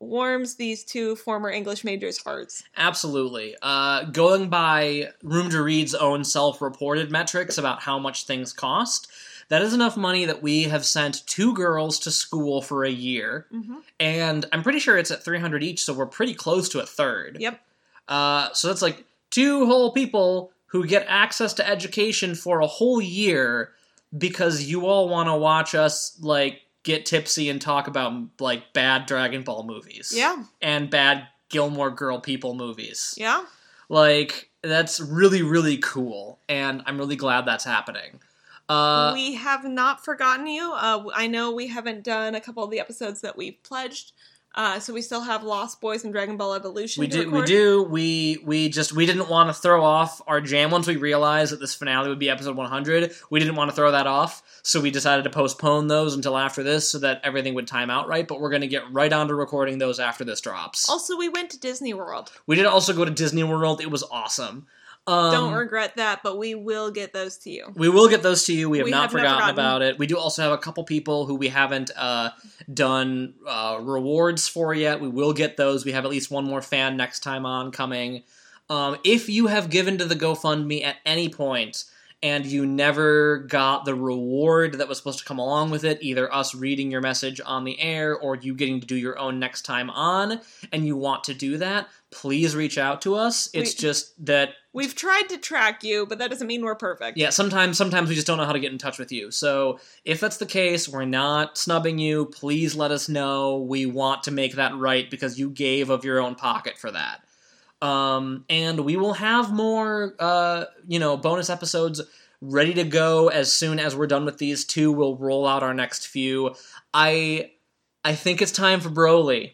warms these two former English majors' hearts. Absolutely. Uh, going by Room to Read's own self-reported metrics about how much things cost, that is enough money that we have sent two girls to school for a year. Mm-hmm. And I'm pretty sure it's at three hundred each, so we're pretty close to a third. Yep. Uh, so that's like two whole people who get access to education for a whole year because you all want to watch us, like, get tipsy and talk about, like, bad Dragon Ball movies. Yeah. And bad Gilmore Girl people movies. Yeah. Like, that's really, really cool. And I'm really glad that's happening. Uh, we have not forgotten you. Uh, I know we haven't done a couple of the episodes that we've pledged. Uh, so we still have Lost Boys and Dragon Ball Evolution we to do, we record. do. We we just we didn't want to throw off our jam once we realized that this finale would be episode one hundred. We didn't want to throw that off, so we decided to postpone those until after this, so that everything would time out right. But we're going to get right on to recording those after this drops. Also, we went to Disney World. We did also go to Disney World. It was awesome. Um, Don't regret that, but we will get those to you. We will get those to you. We have, We not, have not forgotten forgotten. about it. We do also have a couple people who we haven't uh, done uh, rewards for yet. We will get those. We have at least one more fan next time on coming. Um, if you have given to the GoFundMe at any point and you never got the reward that was supposed to come along with it, either us reading your message on the air or you getting to do your own next time on, and you want to do that, please reach out to us. It's We- just that... We've tried to track you, but that doesn't mean we're perfect. Yeah, sometimes sometimes we just don't know how to get in touch with you. So if that's the case, we're not snubbing you. Please let us know. We want to make that right because you gave of your own pocket for that. Um, and we will have more, uh, you know, bonus episodes ready to go as soon as we're done with these two. We'll roll out our next few. I I think it's time for Broly.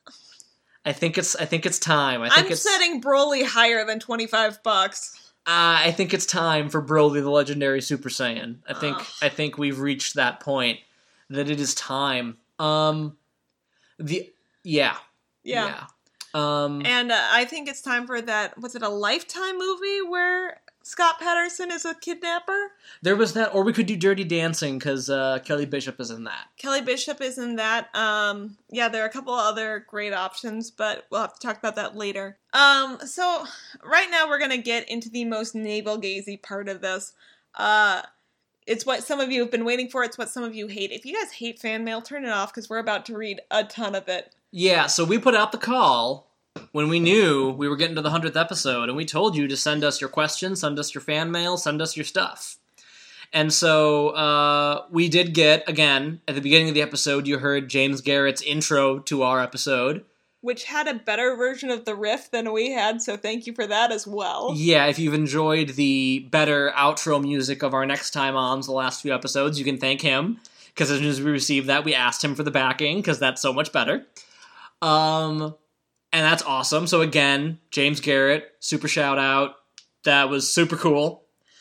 I think it's I think it's time. I think I'm it's setting Broly higher than twenty-five bucks. Uh, I think it's time for Broly the Legendary Super Saiyan. I think Ugh. I think we've reached that point that it is time. Um, the yeah Yeah. yeah. Um, And uh, I think it's time for that, was it a Lifetime movie where Scott Patterson is a kidnapper? there was that, or we could do Dirty Dancing because uh, Kelly Bishop is in that. Kelly Bishop is in that. Um, yeah, there are a couple other great options, but we'll have to talk about that later. Um, so right now we're gonna get into the most navel-gazy part of this. Uh, it's what some of you have been waiting for. It's what some of you hate. If you guys hate fan mail, turn it off because we're about to read a ton of it. Yeah, so we put out the call when we knew we were getting to the hundredth episode, and we told you to send us your questions, send us your fan mail, send us your stuff. And so uh, we did get, again, at the beginning of the episode, you heard James Garrett's intro to our episode. Which had a better version of the riff than we had, so thank you for that as well. Yeah, if you've enjoyed the better outro music of our next time ons, the last few episodes, you can thank him. Because as soon as we received that, we asked him for the backing, because that's so much better. Um, and that's awesome. So again, James Garrett, super shout out. That was super cool.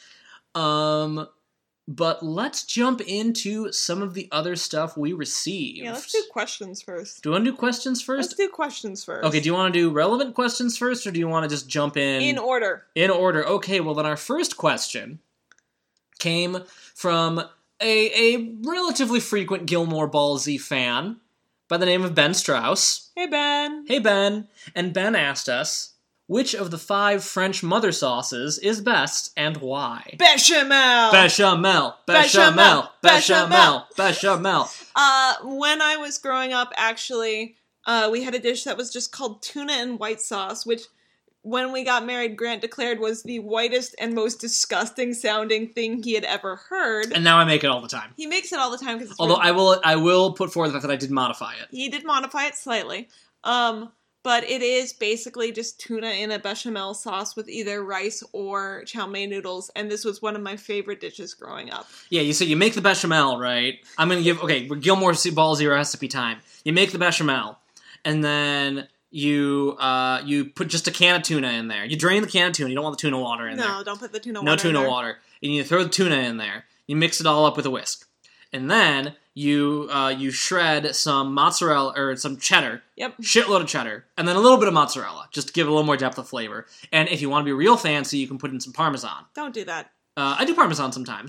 Um, but let's jump into some of the other stuff we received. Yeah, let's do questions first. Do you want to do questions first? Let's do questions first. Okay, do you want to do relevant questions first, or do you want to just jump in? In order. In order. Okay, well then our first question came from a, a relatively frequent Gilmore Ball Z fan by the name of Ben Strauss. Hey, Ben. Hey, Ben. And Ben asked us, which of the five French mother sauces is best and why? Bechamel! Bechamel. Bechamel. Bechamel. Bechamel. Bechamel. Uh, when I was growing up, actually, uh, we had a dish that was just called tuna and white sauce, which, when we got married, Grant declared was the whitest and most disgusting sounding thing he had ever heard. And now I make it all the time. He makes it all the time because it's Although really- I will I will put forward the fact that I did modify it. He did modify it slightly. Um, but it is basically just tuna in a bechamel sauce with either rice or chow mein noodles, and this was one of my favorite dishes growing up. Yeah, you say you make the bechamel, right? I'm gonna give okay, Gilmore Ball Z recipe time. You make the bechamel, and then you uh you put just a can of tuna in there. You drain the can of tuna. You don't want the tuna water in there. No, don't put the tuna water No in tuna there. water. And you throw the tuna in there. You mix it all up with a whisk, and then you uh, you shred some mozzarella or some cheddar. Yep. Shitload of cheddar, and then a little bit of mozzarella, just to give it a little more depth of flavor. And if you want to be real fancy, you can put in some Parmesan. Don't do that. Uh, I do Parmesan sometimes.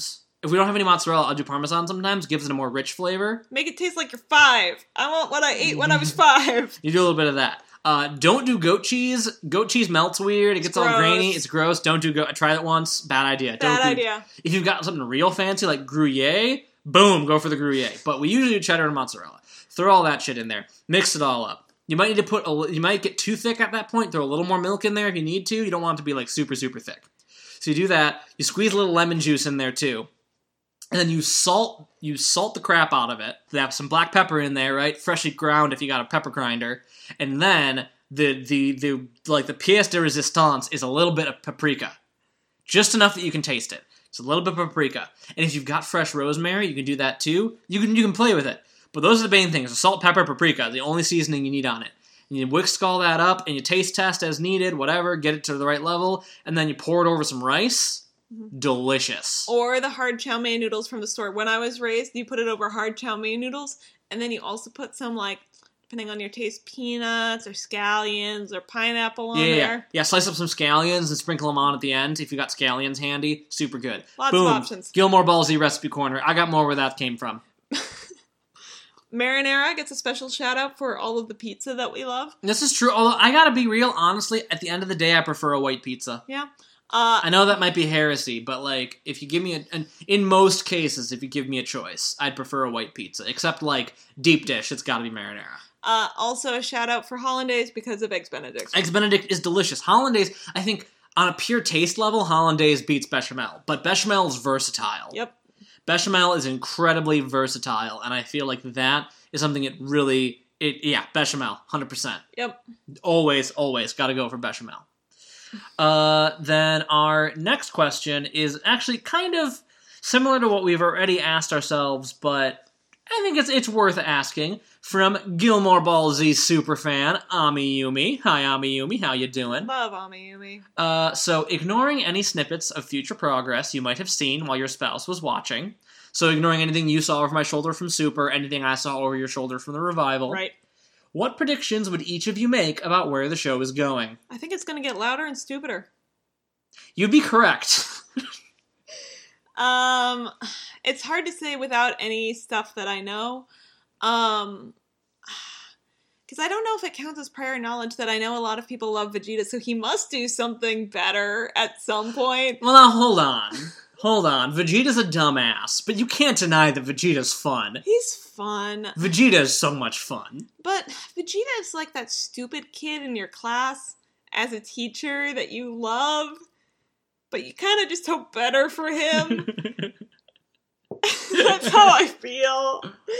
If we don't have any mozzarella, I'll do Parmesan sometimes. Gives it a more rich flavor. Make it taste like you're five. I want what I ate when I was five. You do a little bit of that. Uh, don't do goat cheese. Goat cheese melts weird. It gets It's all gross. grainy. It's gross. Don't do goat. I tried it once. Bad idea. Bad don't do, idea. If you've got something real fancy like Gruyere, boom, go for the Gruyere. But we usually do cheddar and mozzarella. Throw all that shit in there. Mix it all up. You might need to put a, you might get too thick at that point. Throw a little more milk in there if you need to. You don't want it to be like super, super thick. So you do that. You squeeze a little lemon juice in there too. And then you salt you salt the crap out of it. You have some black pepper in there, right? Freshly ground if you got a pepper grinder. And then the the the like the pièce de résistance is a little bit of paprika. Just enough that you can taste it. It's a little bit of paprika. And if you've got fresh rosemary, you can do that too. You can you can play with it. But those are the main things. Salt, pepper, paprika, the only seasoning you need on it. And you whisk all that up and you taste test as needed, whatever, get it to the right level, and then you pour it over some rice. Mm-hmm. Delicious. Or the hard chow mein noodles from the store. When I was raised, you put it over hard chow mein noodles, and then you also put some, like, depending on your taste, peanuts or scallions or pineapple on yeah, there. Yeah, yeah. Slice up some scallions and sprinkle them on at the end if you got scallions handy. Super good. Lots Boom. of options. Gilmore Ballsy Recipe Corner. I got more where that came from. Marinara gets a special shout out for all of the pizza that we love. This is true, although I gotta be real, honestly, at the end of the day, I prefer a white pizza. Yeah. Uh, I know that might be heresy, but like, if you give me a, an, in most cases, if you give me a choice, I'd prefer a white pizza. Except like deep dish, it's got to be marinara. Uh, also a shout out for Hollandaise because of Eggs Benedict. Eggs Benedict is delicious. Hollandaise, I think, on a pure taste level, Hollandaise beats bechamel, but bechamel is versatile. Yep. Bechamel is incredibly versatile, and I feel like that is something it really, it yeah, bechamel, one hundred percent. Yep. Always, always, gotta go for bechamel. Uh, then our next question is actually kind of similar to what we've already asked ourselves, but I think it's it's worth asking. From Gilmore Ball Z superfan, Ami Yumi. Hi, Ami Yumi. How you doing? Love Ami Yumi. Uh, so, ignoring any snippets of future progress you might have seen while your spouse was watching. So, ignoring anything you saw over my shoulder from Super, anything I saw over your shoulder from the Revival. Right. What predictions would each of you make about where the show is going? I think it's going to get louder and stupider. You'd be correct. um, it's hard to say without any stuff that I know. Um, because I don't know if it counts as prior knowledge that I know a lot of people love Vegeta, so he must do something better at some point. Well, now, hold on. Hold on. Vegeta's a dumbass, but you can't deny that Vegeta's fun. He's fun. Vegeta is so much fun. But Vegeta is like that stupid kid in your class as a teacher that you love, but you kind of just hope better for him. That's how I feel.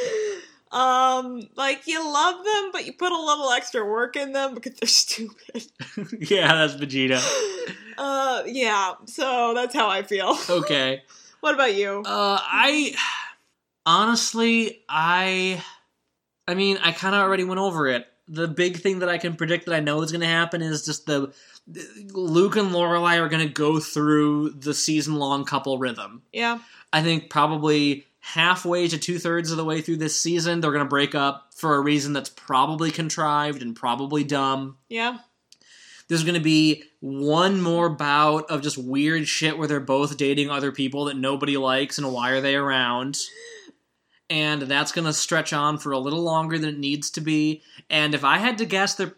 Um, like, you love them, but you put a little extra work in them because they're stupid. Yeah, that's Vegeta. Uh, yeah, so that's how I feel. Okay. What about you? Uh, I... Honestly, I... I mean, I kind of already went over it. The big thing that I can predict that I know is going to happen is just the... Luke and Lorelai are going to go through the season-long couple rhythm. Yeah. I think probably halfway to two-thirds of the way through this season, they're going to break up for a reason that's probably contrived and probably dumb. Yeah. There's going to be one more bout of just weird shit where they're both dating other people that nobody likes, and why are they around? And that's going to stretch on for a little longer than it needs to be. And if I had to guess, they're...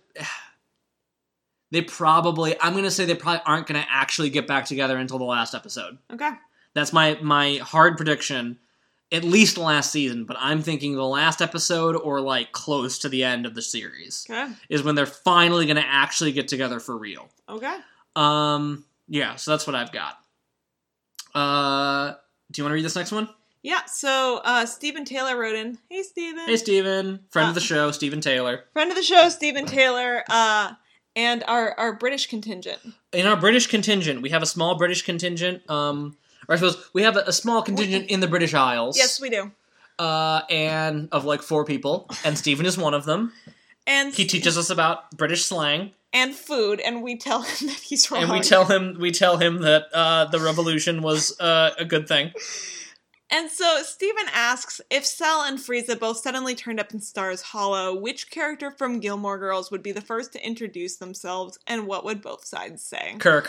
They probably... I'm going to say they probably aren't going to actually get back together until the last episode. Okay. That's my, my hard prediction. At least the last season, but I'm thinking the last episode or, like, close to the end of the series. Okay. Is when they're finally going to actually get together for real. Okay. Um, yeah, so that's what I've got. Uh, do you want to read this next one? Yeah, so, uh, Stephen Taylor wrote in. Hey, Stephen. Hey, Stephen. Friend Uh, of the show, Stephen Taylor. Friend of the show, Stephen Taylor, uh, and our, our British contingent. In our British contingent, we have a small British contingent, um... Or I suppose we have a, a small contingent in the British Isles. Yes, we do. Uh, and of like four people, and Stephen is one of them. And He teaches us about British slang, and food, and we tell him that he's wrong. and we tell him we tell him that uh, the revolution was uh, a good thing. And so Stephen asks, if Cell and Frieza both suddenly turned up in Stars Hollow, which character from Gilmore Girls would be the first to introduce themselves, and what would both sides say? Kirk.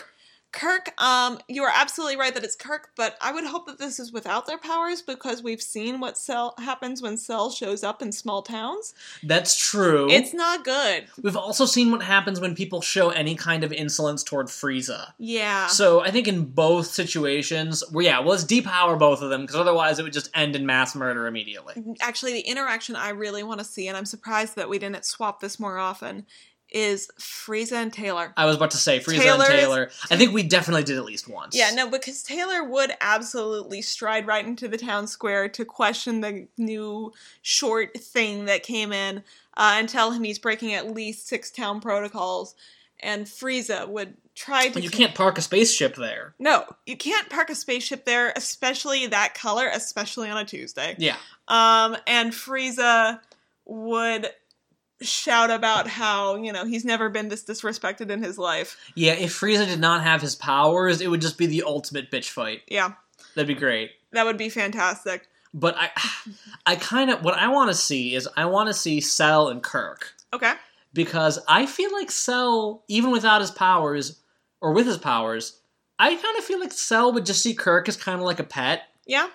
Kirk, um, you are absolutely right that it's Kirk, but I would hope that this is without their powers because we've seen what Cell happens when Cell shows up in small towns. That's true. It's not good. We've also seen what happens when people show any kind of insolence toward Frieza. Yeah. So I think in both situations, well, yeah, well, let's depower both of them, because otherwise it would just end in mass murder immediately. Actually, the interaction I really want to see, and I'm surprised that we didn't swap this more often, is Frieza and Taylor. I was about to say, Frieza Taylor's, and Taylor. I think we definitely did at least once. Yeah, no, because Taylor would absolutely stride right into the town square to question the new short thing that came in uh, and tell him he's breaking at least six town protocols. And Frieza would try to... But you can't park a spaceship there. No, you can't park a spaceship there, especially that color, especially on a Tuesday. Yeah. Um, and Frieza would shout about how, you know, he's never been this disrespected in his life. Yeah, if Frieza did not have his powers, it would just be the ultimate bitch fight. Yeah. That'd be great. That would be fantastic. But I I kind of, what I want to see is, I want to see Cell and Kirk. Okay. Because I feel like Cell, even without his powers, or with his powers, I kind of feel like Cell would just see Kirk as kind of like a pet. Yeah.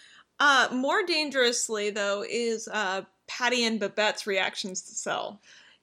Uh, more dangerously, though, is uh, Patty and Babette's reactions to Cell.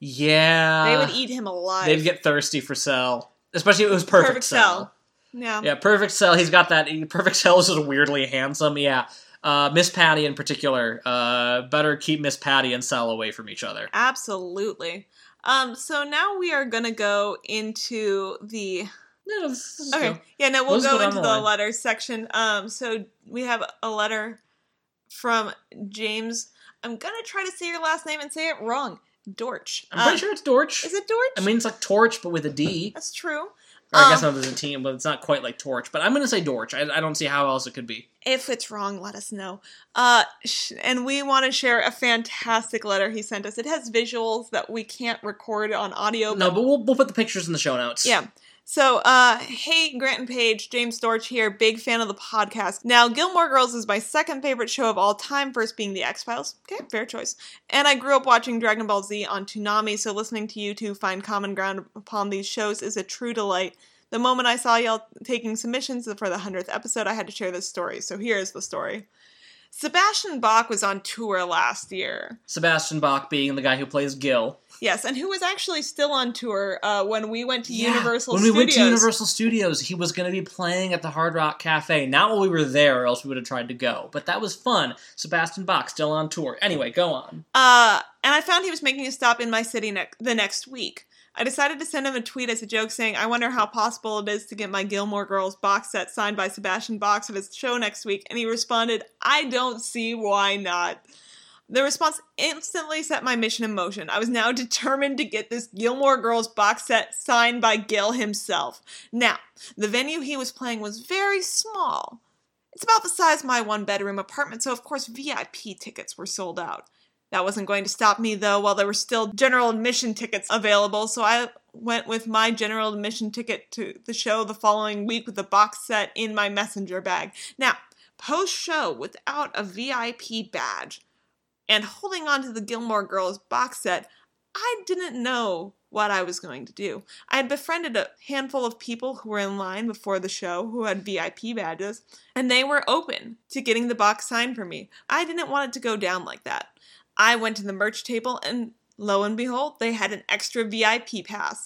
Yeah. They would eat him alive. They'd get thirsty for Cell. Especially if it was Perfect, Perfect Cell. Cell. Yeah. Yeah, Perfect Cell, he's got that, Perfect Cell is just weirdly handsome, yeah. Uh, Miss Patty in particular, uh, better keep Miss Patty and Cell away from each other. Absolutely. Um, so now we are gonna go into the... No, this is Okay, go. yeah, no, we'll Let's go go down into the the line. letters section. Um, so we have a letter from James. I'm gonna try to say your last name and say it wrong. Dorch. I'm pretty Uh, sure it's Dorch. Is it Dorch? I mean, it's like Torch, but with a D. That's true. Or I guess Um, not, there's a team, but it's not quite like Torch. But I'm going to say Dorch. I, I don't see how else it could be. If it's wrong, let us know. Uh, sh- and we want to share a fantastic letter he sent us. It has visuals that we can't record on audio. No, but we'll, we'll put the pictures in the show notes. Yeah. So, uh, hey, Grant and Paige, James Dorch here, big fan of the podcast. Now, Gilmore Girls is my second favorite show of all time, first being The X-Files. Okay, fair choice. And I grew up watching Dragon Ball Z on Toonami, so listening to you two find common ground upon these shows is a true delight. The moment I saw y'all taking submissions for the hundredth episode, I had to share this story, so here is the story. Sebastian Bach was on tour last year. Sebastian Bach being the guy who plays Gil. Yes, and who was actually still on tour uh, when we went to Yeah, Universal when Studios. we went to Universal Studios, he was going to be playing at the Hard Rock Cafe. Not while we were there, or else we would have tried to go. But that was fun. Sebastian Bach still on tour. Anyway, go on. Uh, and I found he was making a stop in my city ne- the next week. I decided to send him a tweet as a joke saying, I wonder how possible it is to get my Gilmore Girls box set signed by Sebastian Bach at his show next week, and he responded, I don't see why not. The response instantly set my mission in motion. I was now determined to get this Gilmore Girls box set signed by Gil himself. Now, the venue he was playing was very small. It's about the size of my one-bedroom apartment, so of course V I P tickets were sold out. That wasn't going to stop me, though, while there were still general admission tickets available, so I went with my general admission ticket to the show the following week with the box set in my messenger bag. Now, post-show, without a V I P badge, and holding on to the Gilmore Girls box set, I didn't know what I was going to do. I had befriended a handful of people who were in line before the show who had V I P badges, and they were open to getting the box signed for me. I didn't want it to go down like that. I went to the merch table, and lo and behold, they had an extra V I P pass.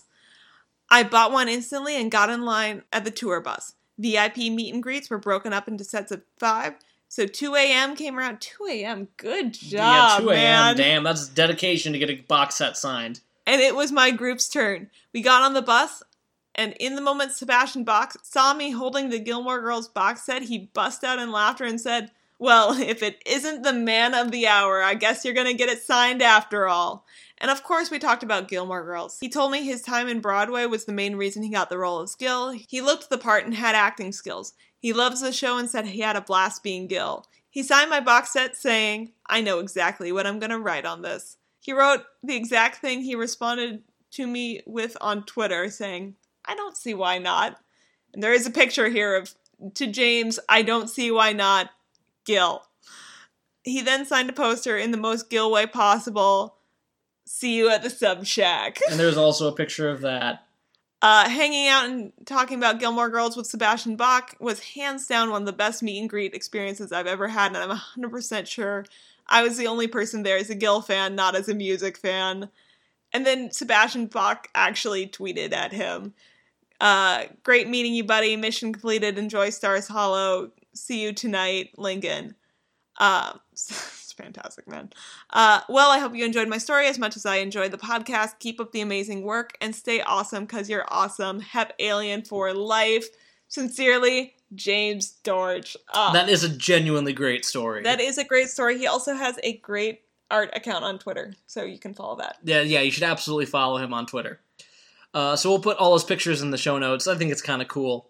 I bought one instantly and got in line at the tour bus. V I P meet and greets were broken up into sets of five, so two a.m. came around. two a.m., good job, yeah, two a.m., man. damn, that's dedication to get a box set signed. And it was my group's turn. We got on the bus, and in the moment Sebastian Bach saw me holding the Gilmore Girls box set, he bust out in laughter and said, well, if it isn't the man of the hour, I guess you're going to get it signed after all. And of course we talked about Gilmore Girls. He told me his time in Broadway was the main reason he got the role of Gil. He looked the part and had acting skills. He loves the show and said he had a blast being Gil. He signed my box set saying, I know exactly what I'm going to write on this. He wrote the exact thing he responded to me with on Twitter saying, I don't see why not. And there is a picture here of, to James, I don't see why not, Gil. He then signed a poster in the most Gil way possible. See you at the Sub Shack. And there's also a picture of that. Uh, hanging out and talking about Gilmore Girls with Sebastian Bach was hands down one of the best meet and greet experiences I've ever had, and I'm one hundred percent sure I was the only person there as a Gil fan, not as a music fan. And then Sebastian Bach actually tweeted at him, uh, great meeting you, buddy. Mission completed. Enjoy Stars Hollow. See you tonight, Lincoln. Uh, it's fantastic, man. Uh, well, I hope you enjoyed my story as much as I enjoyed the podcast. Keep up the amazing work and stay awesome because you're awesome. Hep Alien for life. Sincerely, James Dorch. Uh, That is a genuinely great story. that is a great story. He also has a great art account on Twitter, so you can follow that. Yeah, yeah, you should absolutely follow him on Twitter. Uh, so we'll put all his pictures in the show notes. I think it's kind of cool.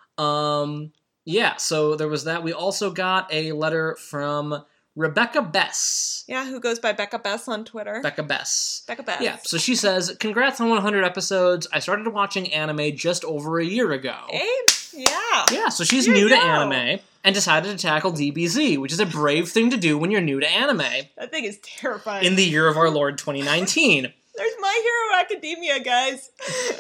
Um, yeah, so there was that. We also got a letter from Rebecca Bess. Yeah, who goes by Becca Bess on Twitter. Becca Bess. Becca Bess. Yeah, so she says, congrats on one hundred episodes. I started watching anime just over a year ago. Hey, yeah. Yeah, so she's Here new you to go. anime and decided to tackle D B Z, which is a brave thing to do when you're new to anime. That thing is terrifying. In the year of our Lord twenty nineteen. There's My Hero Academia, guys.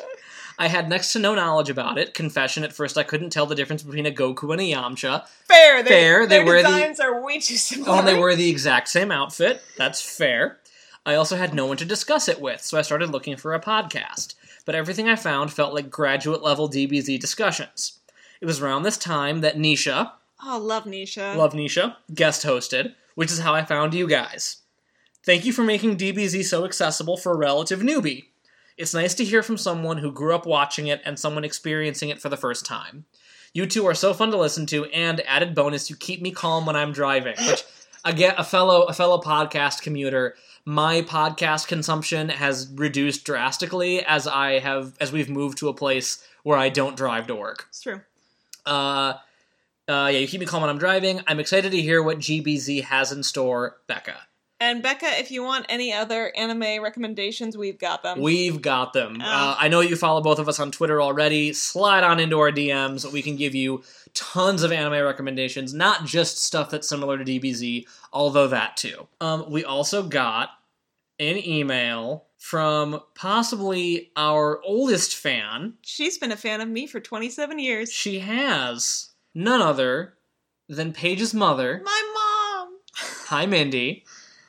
I had next to no knowledge about it. Confession, at first I couldn't tell the difference between a Goku and a Yamcha. Fair. They, Fair, they Their wear the- designs are way too similar. Oh, and they wear the exact same outfit. That's fair. I also had no one to discuss it with, so I started looking for a podcast. But everything I found felt like graduate-level D B Z discussions. It was around this time that Nisha, Oh, love Nisha. love Nisha, guest hosted, which is how I found you guys. Thank you for making D B Z so accessible for a relative newbie. It's nice to hear from someone who grew up watching it and someone experiencing it for the first time. You two are so fun to listen to, and added bonus, you keep me calm when I'm driving. Which, again, a fellow a fellow podcast commuter, my podcast consumption has reduced drastically as I have as we've moved to a place where I don't drive to work. It's true. Uh, uh, yeah, you keep me calm when I'm driving. I'm excited to hear what G B Z has in store, Becca. And Becca, if you want any other anime recommendations, we've got them. We've got them. Oh. Uh, I know you follow both of us on Twitter already. Slide on into our D Ms. We can give you tons of anime recommendations, not just stuff that's similar to D B Z, although that too. Um, we also got an email from possibly our oldest fan. She's been a fan of me for twenty-seven years. She has none other than Paige's mother. My mom! Hi, Mindy.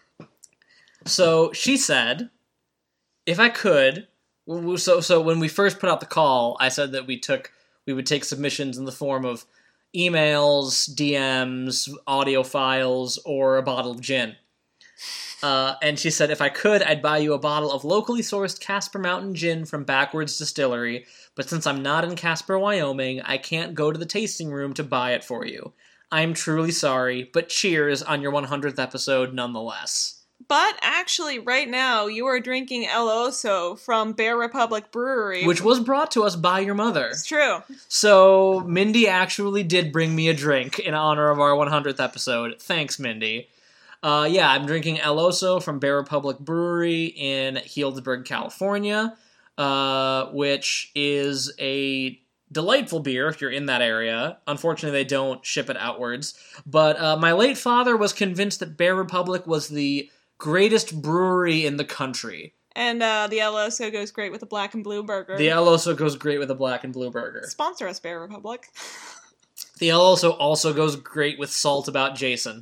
So she said, if I could, so so when we first put out the call, I said that we took we would take submissions in the form of emails, D Ms, audio files, or a bottle of gin. Uh, and she said, if I could, I'd buy you a bottle of locally sourced Casper Mountain gin from Backwards Distillery, but since I'm not in Casper, Wyoming, I can't go to the tasting room to buy it for you. I'm truly sorry, but cheers on your one hundredth episode nonetheless. But actually, right now, you are drinking El Oso from Bear Republic Brewery. Which was brought to us by your mother. It's true. So, Mindy actually did bring me a drink in honor of our one hundredth episode. Thanks, Mindy. Uh, yeah, I'm drinking El Oso from Bear Republic Brewery in Healdsburg, California, uh, which is a delightful beer if you're in that area. Unfortunately, they don't ship it outwards. But uh, my late father was convinced that Bear Republic was the greatest brewery in the country. And uh, the El Oso goes great with a black and blue burger. The El Oso goes great with a black and blue burger. Sponsor us, Bear Republic. The El Oso also goes great with Salt About Jason.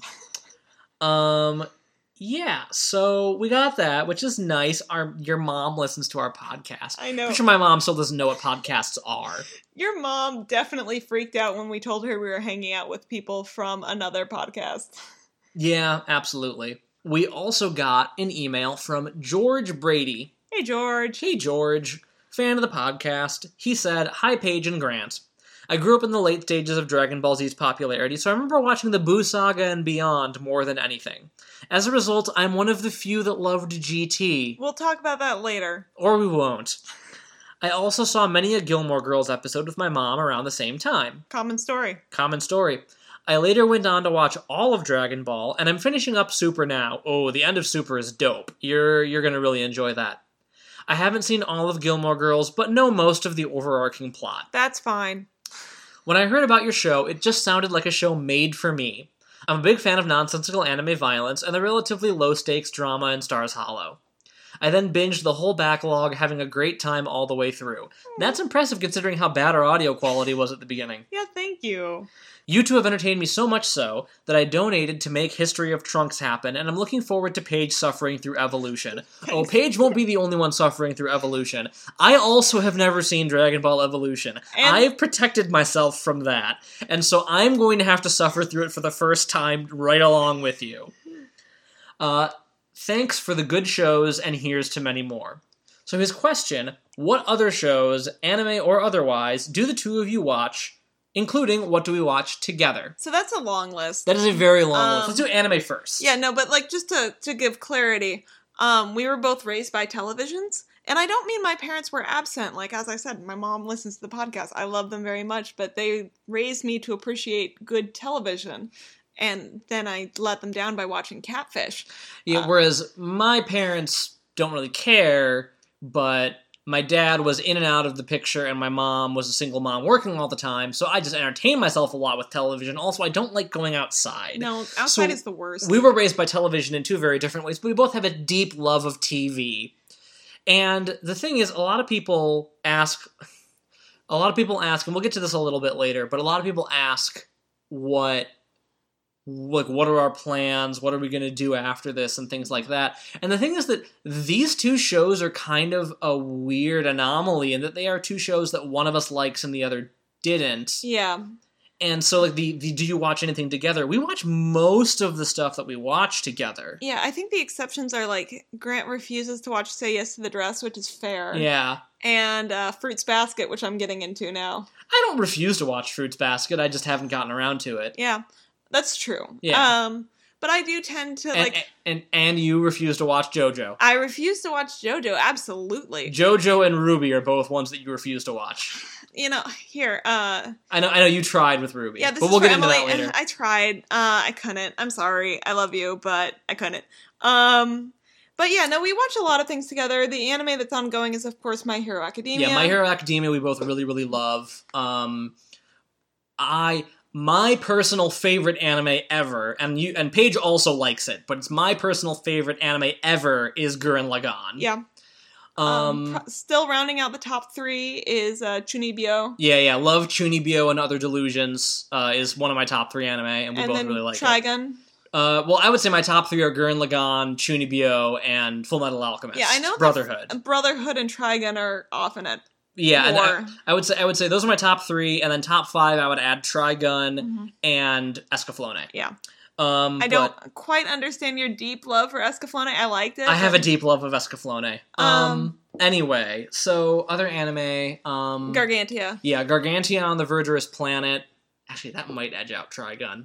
Um, yeah, so we got that, which is nice. Our Your mom listens to our podcast. I know. I'm sure my mom still doesn't know what podcasts are. Your mom definitely freaked out when we told her we were hanging out with people from another podcast. Yeah, absolutely. We also got an email from George Brady. Hey, George. Hey, George. Fan of the podcast. He said, hi, Paige and Grant. I grew up in the late stages of Dragon Ball Z's popularity, so I remember watching the Buu Saga and beyond more than anything. As a result, I'm one of the few that loved G T. We'll talk about that later. Or we won't. I also saw many a Gilmore Girls episode with my mom around the same time. Common story. Common story. I later went on to watch all of Dragon Ball, and I'm finishing up Super now. Oh, the end of Super is dope. You're you're gonna really enjoy that. I haven't seen all of Gilmore Girls, but know most of the overarching plot. That's fine. When I heard about your show, it just sounded like a show made for me. I'm a big fan of nonsensical anime violence and the relatively low-stakes drama in Stars Hollow. I then binged the whole backlog, having a great time all the way through. That's impressive considering how bad our audio quality was at the beginning. Yeah, thank you. You two have entertained me so much so that I donated to make History of Trunks happen, and I'm looking forward to Paige suffering through Evolution. Oh, Paige won't be the only one suffering through Evolution. I also have never seen Dragon Ball Evolution. And- I've protected myself from that, and so I'm going to have to suffer through it for the first time right along with you. Uh, thanks for the good shows, and here's to many more. So his question, what other shows, anime or otherwise, do the two of you watch, including what do we watch together? So that's a long list. That is a very long Um, list. Let's do anime first. Yeah, no, but like just to, to give clarity, um, we were both raised by televisions. And I don't mean my parents were absent. Like, as I said, my mom listens to the podcast. I love them very much, but they raised me to appreciate good television. And then I let them down by watching Catfish. Yeah, Uh, whereas my parents don't really care, but my dad was in and out of the picture, and my mom was a single mom working all the time, so I just entertain myself a lot with television. Also, I don't like going outside. No, outside So is the worst. We were raised by television in two very different ways, but we both have a deep love of T V. And the thing is, a lot of people ask, a lot of people ask, and we'll get to this a little bit later, but a lot of people ask what, like, what are our plans? What are we going to do after this? And things like that. And the thing is that these two shows are kind of a weird anomaly in that they are two shows that one of us likes and the other didn't. Yeah. And so, like, the, the do you watch anything together? We watch most of the stuff that we watch together. Yeah, I think the exceptions are like Grant refuses to watch Say Yes to the Dress, which is fair. Yeah. And uh, Fruits Basket, which I'm getting into now. I don't refuse to watch Fruits Basket, I just haven't gotten around to it. Yeah, that's true. Yeah. Um, but I do tend to, And, like... and, and you refuse to watch JoJo. I refuse to watch JoJo, absolutely. JoJo and Ruby are both ones that you refuse to watch. You know, here, uh... I know I know you tried with Ruby, Yeah, this but is we'll for get into Emily. that later. I tried. Uh, I couldn't. I'm sorry. I love you, but I couldn't. Um... But yeah, no, we watch a lot of things together. The anime that's ongoing is, of course, My Hero Academia. Yeah, My Hero Academia we both really, really love. Um, I... My personal favorite anime ever, and you and Paige also likes it, but it's my personal favorite anime ever is Gurren Lagann. Yeah. Um, Um, pro- still rounding out the top three is uh, Chunibyo. yeah, yeah, love Chunibyo and Other Delusions uh, is one of my top three anime, and we And both then really like it. Trigun. Uh, well, I would say my top three are Gurren Lagann, Chunibyo, and Full Metal Alchemist. Yeah, I know that Brotherhood. Brotherhood and Trigun are often at Yeah, and I, four. I would say I would say those are my top three, and then top five I would add Trigun Mhm. and Escaflowne. Yeah. Um, I but don't quite understand your deep love for Escaflowne. I liked it. I have a but- deep love of Escaflowne. Um, Um, anyway, so other anime. Um, Gargantia. yeah, Gargantia on the Verdurous Planet. Actually, that might edge out Trigun.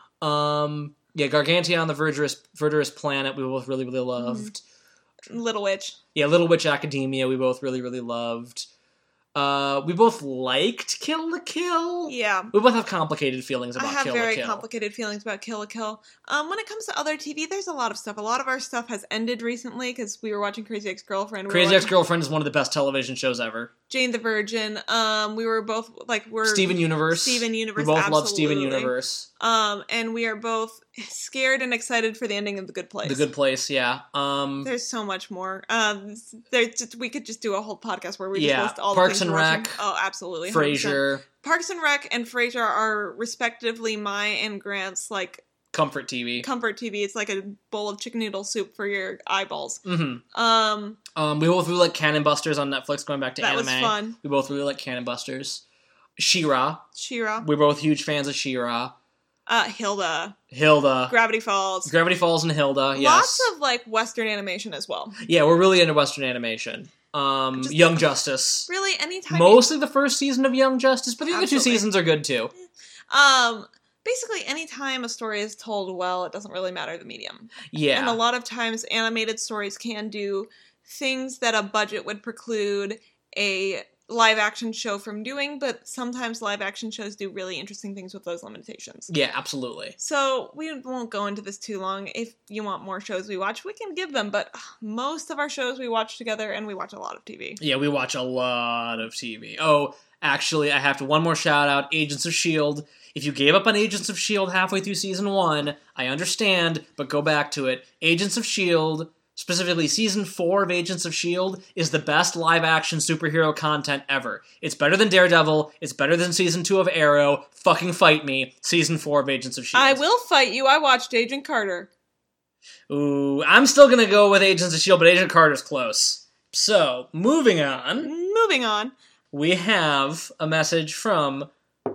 Um, yeah, Gargantia on the Verdurous Verdurous Planet. We both really really loved. Little Witch. Yeah, Little Witch Academia. We both really really loved. Uh, we both liked Kill la Kill. Yeah. We both have complicated feelings I about have Kill la very Kill. complicated feelings about Kill la Kill. Um, when it comes to other T V, there's a lot of stuff. A lot of our stuff has ended recently because we were watching Crazy Ex-Girlfriend. We were Crazy watching Ex-Girlfriend is one of the best television shows ever. Jane the Virgin. Um, we were both like we're Steven Universe. Steven Universe. We both absolutely. love Steven Universe. Um, and we are both scared and excited for the ending of The Good Place. The Good Place, yeah. Um, There's so much more. Um, there's just, we could just do a whole podcast where we just Yeah, list all Parks the things and we're watching. Rec, Oh, absolutely. one hundred percent. Frasier, Parks and Rec and Frasier are respectively my and Grant's like Comfort T V. comfort T V. It's like a bowl of chicken noodle soup for your eyeballs. Mm-hmm. Um, Um, we both really like Cannon Busters on Netflix. Going back to that anime, was fun. we both really like Cannon Busters. She-Ra. She-Ra. We're both huge fans of She-Ra. Uh, Hilda. Hilda. Gravity Falls. Gravity Falls and Hilda. Yes. Lots of like Western animation as well. Yeah, we're really into Western animation. Um, Just- Young Justice. Really, anytime. Mostly the first season of Young Justice, but the other two Absolutely. seasons are good too. Um, basically, anytime a story is told well, it doesn't really matter the medium. Yeah. And a lot of times, animated stories can do things that a budget would preclude a live action show from doing, but sometimes live action shows do really interesting things with those limitations. Yeah, absolutely. So we won't go into this too long. If you want more shows we watch, we can give them, but most of our shows we watch together, and we watch a lot of T V. Yeah, we watch a lot of T V. Oh, actually, I have to one more shout out, Agents of S H I E L D. If you gave up on Agents of S H I E L D halfway through season one, I understand, but go back to it. Agents of S H I E L D specifically season four of Agents of S H I E L D, is the best live-action superhero content ever. It's better than Daredevil. It's better than season two of Arrow. Fucking fight me. Season four of Agents of S H I E L D. I will fight you. I watched Agent Carter. Ooh, I'm still gonna go with Agents of S H I E L D, but Agent Carter's close. So, moving on. Moving on. We have a message from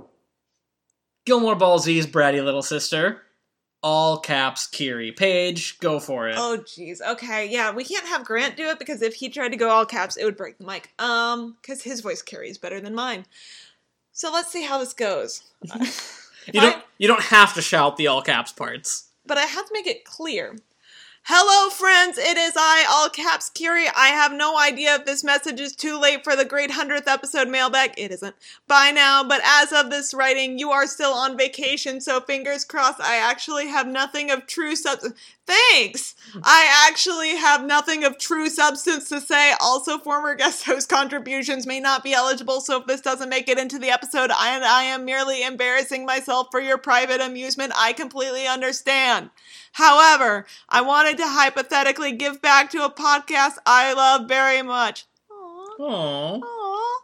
Gilmore Ball Z's bratty little sister. All caps, Kiri. Paige, go for it. Oh, jeez. Okay, yeah, we can't have Grant do it because if he tried to go all caps, it would break the mic. Um, because his voice carries better than mine. So let's see how this goes. you don't. I, you don't have to shout the all caps parts, but I have to make it clear. Hello, friends. It is I, all caps, Kiri. I have no idea if this message is too late for the great hundredth episode mailbag. It isn't by now, but as of this writing, you are still on vacation, so fingers crossed. I actually have nothing of true substance. Thanks. I actually have nothing of true substance to say. Also, former guest host contributions may not be eligible, so if this doesn't make it into the episode, I, I am merely embarrassing myself for your private amusement. I completely understand. However, I wanted to hypothetically give back to a podcast I love very much. Aww. Aww. Aww.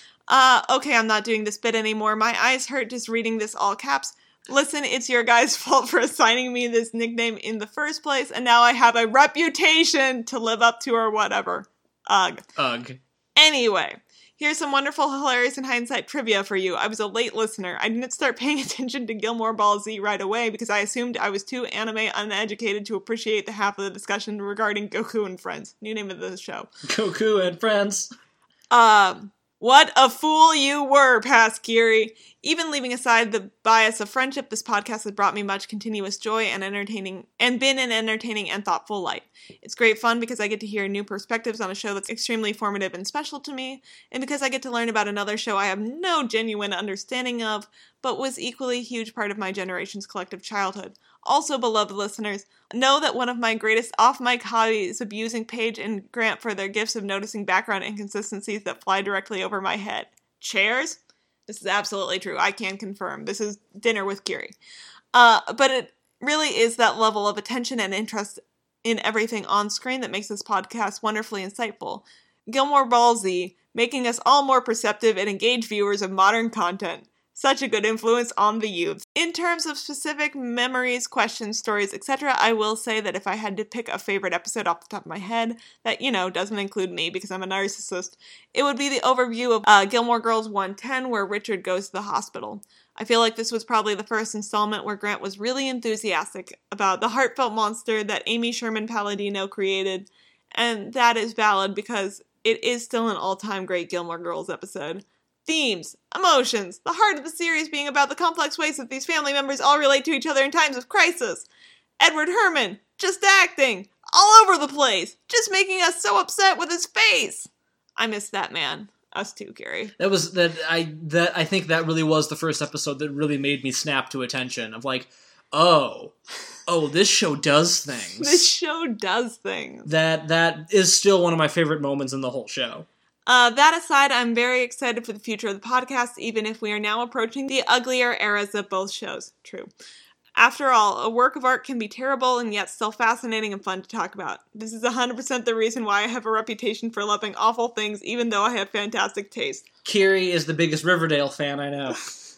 Uh, okay, I'm not doing this bit anymore. My eyes hurt just reading this all caps. Listen, it's your guys' fault for assigning me this nickname in the first place, and now I have a reputation to live up to or whatever. Ugh. Ugh. Anyway, here's some wonderful, hilarious, and hindsight trivia for you. I was a late listener. I didn't start paying attention to Gilmore Ball Z right away because I assumed I was too anime uneducated to appreciate the half of the discussion regarding Goku and Friends. New name of the show. Goku and Friends. Um... What a fool you were, past Kiri. Even leaving aside the bias of friendship, this podcast has brought me much continuous joy and entertaining, and been an entertaining and thoughtful light. It's great fun because I get to hear new perspectives on a show that's extremely formative and special to me, and because I get to learn about another show I have no genuine understanding of, but was equally a huge part of my generation's collective childhood. Also, beloved listeners, know that one of my greatest off-mic hobbies is abusing Paige and Grant for their gifts of noticing background inconsistencies that fly directly over my head. Chairs? This is absolutely true. I can confirm. This is dinner with Kiri. Uh, but it really is that level of attention and interest in everything on screen that makes this podcast wonderfully insightful. Gilmore Ball Z, making us all more perceptive and engaged viewers of modern content. Such a good influence on the youth. In terms of specific memories, questions, stories, et cetera, I will say that if I had to pick a favorite episode off the top of my head, that, you know, doesn't include me because I'm a narcissist, it would be the overview of uh, Gilmore Girls one ten where Richard goes to the hospital. I feel like this was probably the first installment where Grant was really enthusiastic about the heartfelt monster that Amy Sherman Palladino created, and that is valid because it is still an all-time great Gilmore Girls episode. Themes, emotions, the heart of the series being about the complex ways that these family members all relate to each other in times of crisis. Edward Herman, just acting, all over the place, just making us so upset with his face. I miss that man. Us too, Gary. That was that I that I think that really was the first episode that really made me snap to attention of like, oh, oh, this show does things. This show does things. That that is still one of my favorite moments in the whole show. Uh, that aside, I'm very excited for the future of the podcast, even if we are now approaching the uglier eras of both shows. True. After all, a work of art can be terrible and yet still fascinating and fun to talk about. This is one hundred percent the reason why I have a reputation for loving awful things, even though I have fantastic taste. Kiri is the biggest Riverdale fan I know.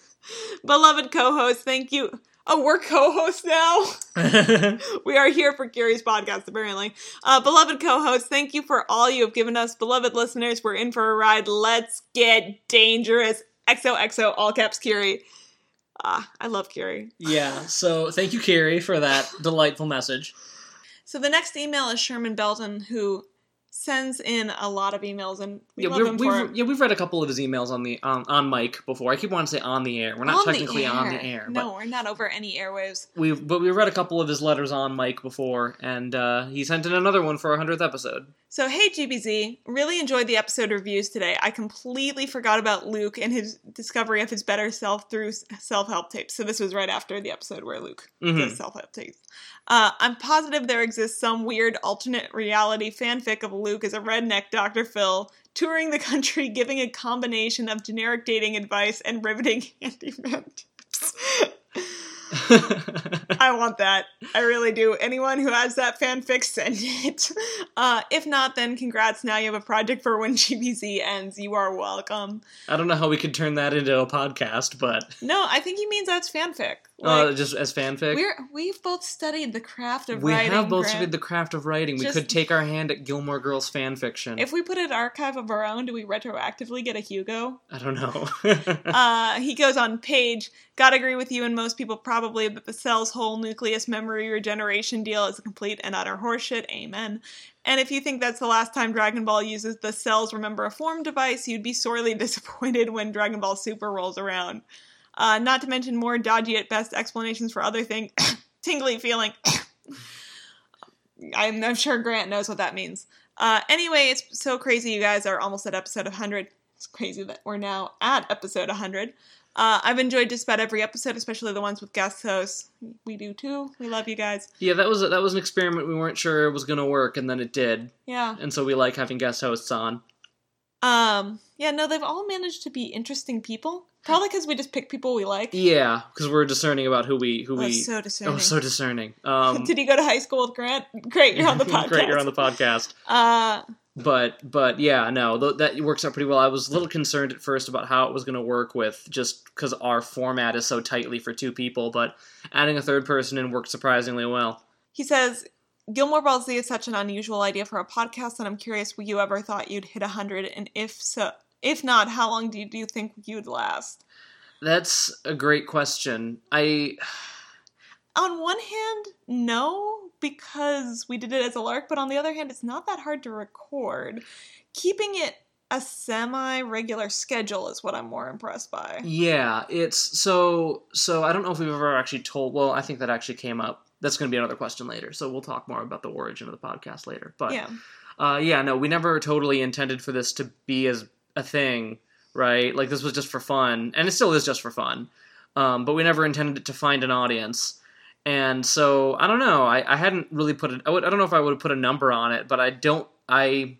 Beloved co-host, thank you. Oh, we're co-hosts now? We are here for Kiri's podcast, apparently. Uh, beloved co-hosts, thank you for all you have given us. Beloved listeners, we're in for a ride. Let's get dangerous. X O X O, all caps Kiri. Ah, I love Kiri. Yeah, so thank you, Kiri, for that delightful message. So the next email is Sherman Belton, who sends in a lot of emails, and we yeah, love we're, him we've, for it. Yeah, we've read a couple of his emails on the on, on mic before. I keep wanting to say on the air. We're not on technically the on the air. No, but we're not over any airwaves. We've but we read a couple of his letters on mic before, and uh, he sent in another one for our hundredth episode. So, hey G B Z, really enjoyed the episode reviews today. I completely forgot about Luke and his discovery of his better self through self-help tapes. So this was right after the episode where Luke mm-hmm. does self-help tapes. Uh, I'm positive there exists some weird alternate reality fanfic of Luke as a redneck Doctor Phil, touring the country, giving a combination of generic dating advice and riveting handyman tips. I want that. I really do. Anyone who has that fanfic, send it. Uh, if not, then congrats. Now you have a project for when G B Z ends. You are welcome. I don't know how we could turn that into a podcast, but... No, I think he means that's fanfic. Like, uh, just as fanfic? We're, we've both studied the craft of we writing. We have both Grant. studied the craft of writing. Just, we could take our hand at Gilmore Girls fanfiction. If we put an archive of our own, do we retroactively get a Hugo? I don't know. uh, he goes on page, gotta agree with you and most people probably that the cell's whole nucleus memory regeneration deal is a complete and utter horseshit. Amen. And if you think that's the last time Dragon Ball uses the cells remember a form device, you'd be sorely disappointed when Dragon Ball Super rolls around. Uh, not to mention more dodgy at best explanations for other things. Tingly feeling. I'm, I'm sure Grant knows what that means. Uh, anyway, it's so crazy you guys are almost at episode one hundred. It's crazy that we're now at episode one hundred. Uh, I've enjoyed just about every episode, especially the ones with guest hosts. We do too. We love you guys. Yeah, that was that was an experiment we weren't sure it was going to work, and then it did. Yeah. And so we like having guest hosts on. Um. Yeah, no, they've all managed to be interesting people. Probably because we just pick people we like. Yeah, because we're discerning about who we... who oh, we. so discerning. Oh, so discerning. Um, Did you go to high school with Grant? Great, you're on the podcast. Great, you're on the podcast. Uh... But, but yeah, no, th- that works out pretty well. I was a little concerned at first about how it was going to work with, just because our format is so tightly for two people, but adding a third person in worked surprisingly well. He says, Gilmore Ball Z is such an unusual idea for a podcast, and I'm curious, you ever thought you'd hit one hundred, and if so, if not, how long do you, do you think you'd last? That's a great question. I... On one hand, no, because we did it as a lark, but on the other hand, it's not that hard to record. Keeping it a semi-regular schedule is what I'm more impressed by. Yeah, it's, so, so I don't know if we've ever actually told, well, I think that actually came up. That's going to be another question later, so we'll talk more about the origin of the podcast later. But, yeah, uh, yeah, no, we never totally intended for this to be as a thing, right? Like, this was just for fun, and it still is just for fun, um, but we never intended it to find an audience. And so, I don't know, I, I hadn't really put it, I, would, I don't know if I would have put a number on it, but I don't, I,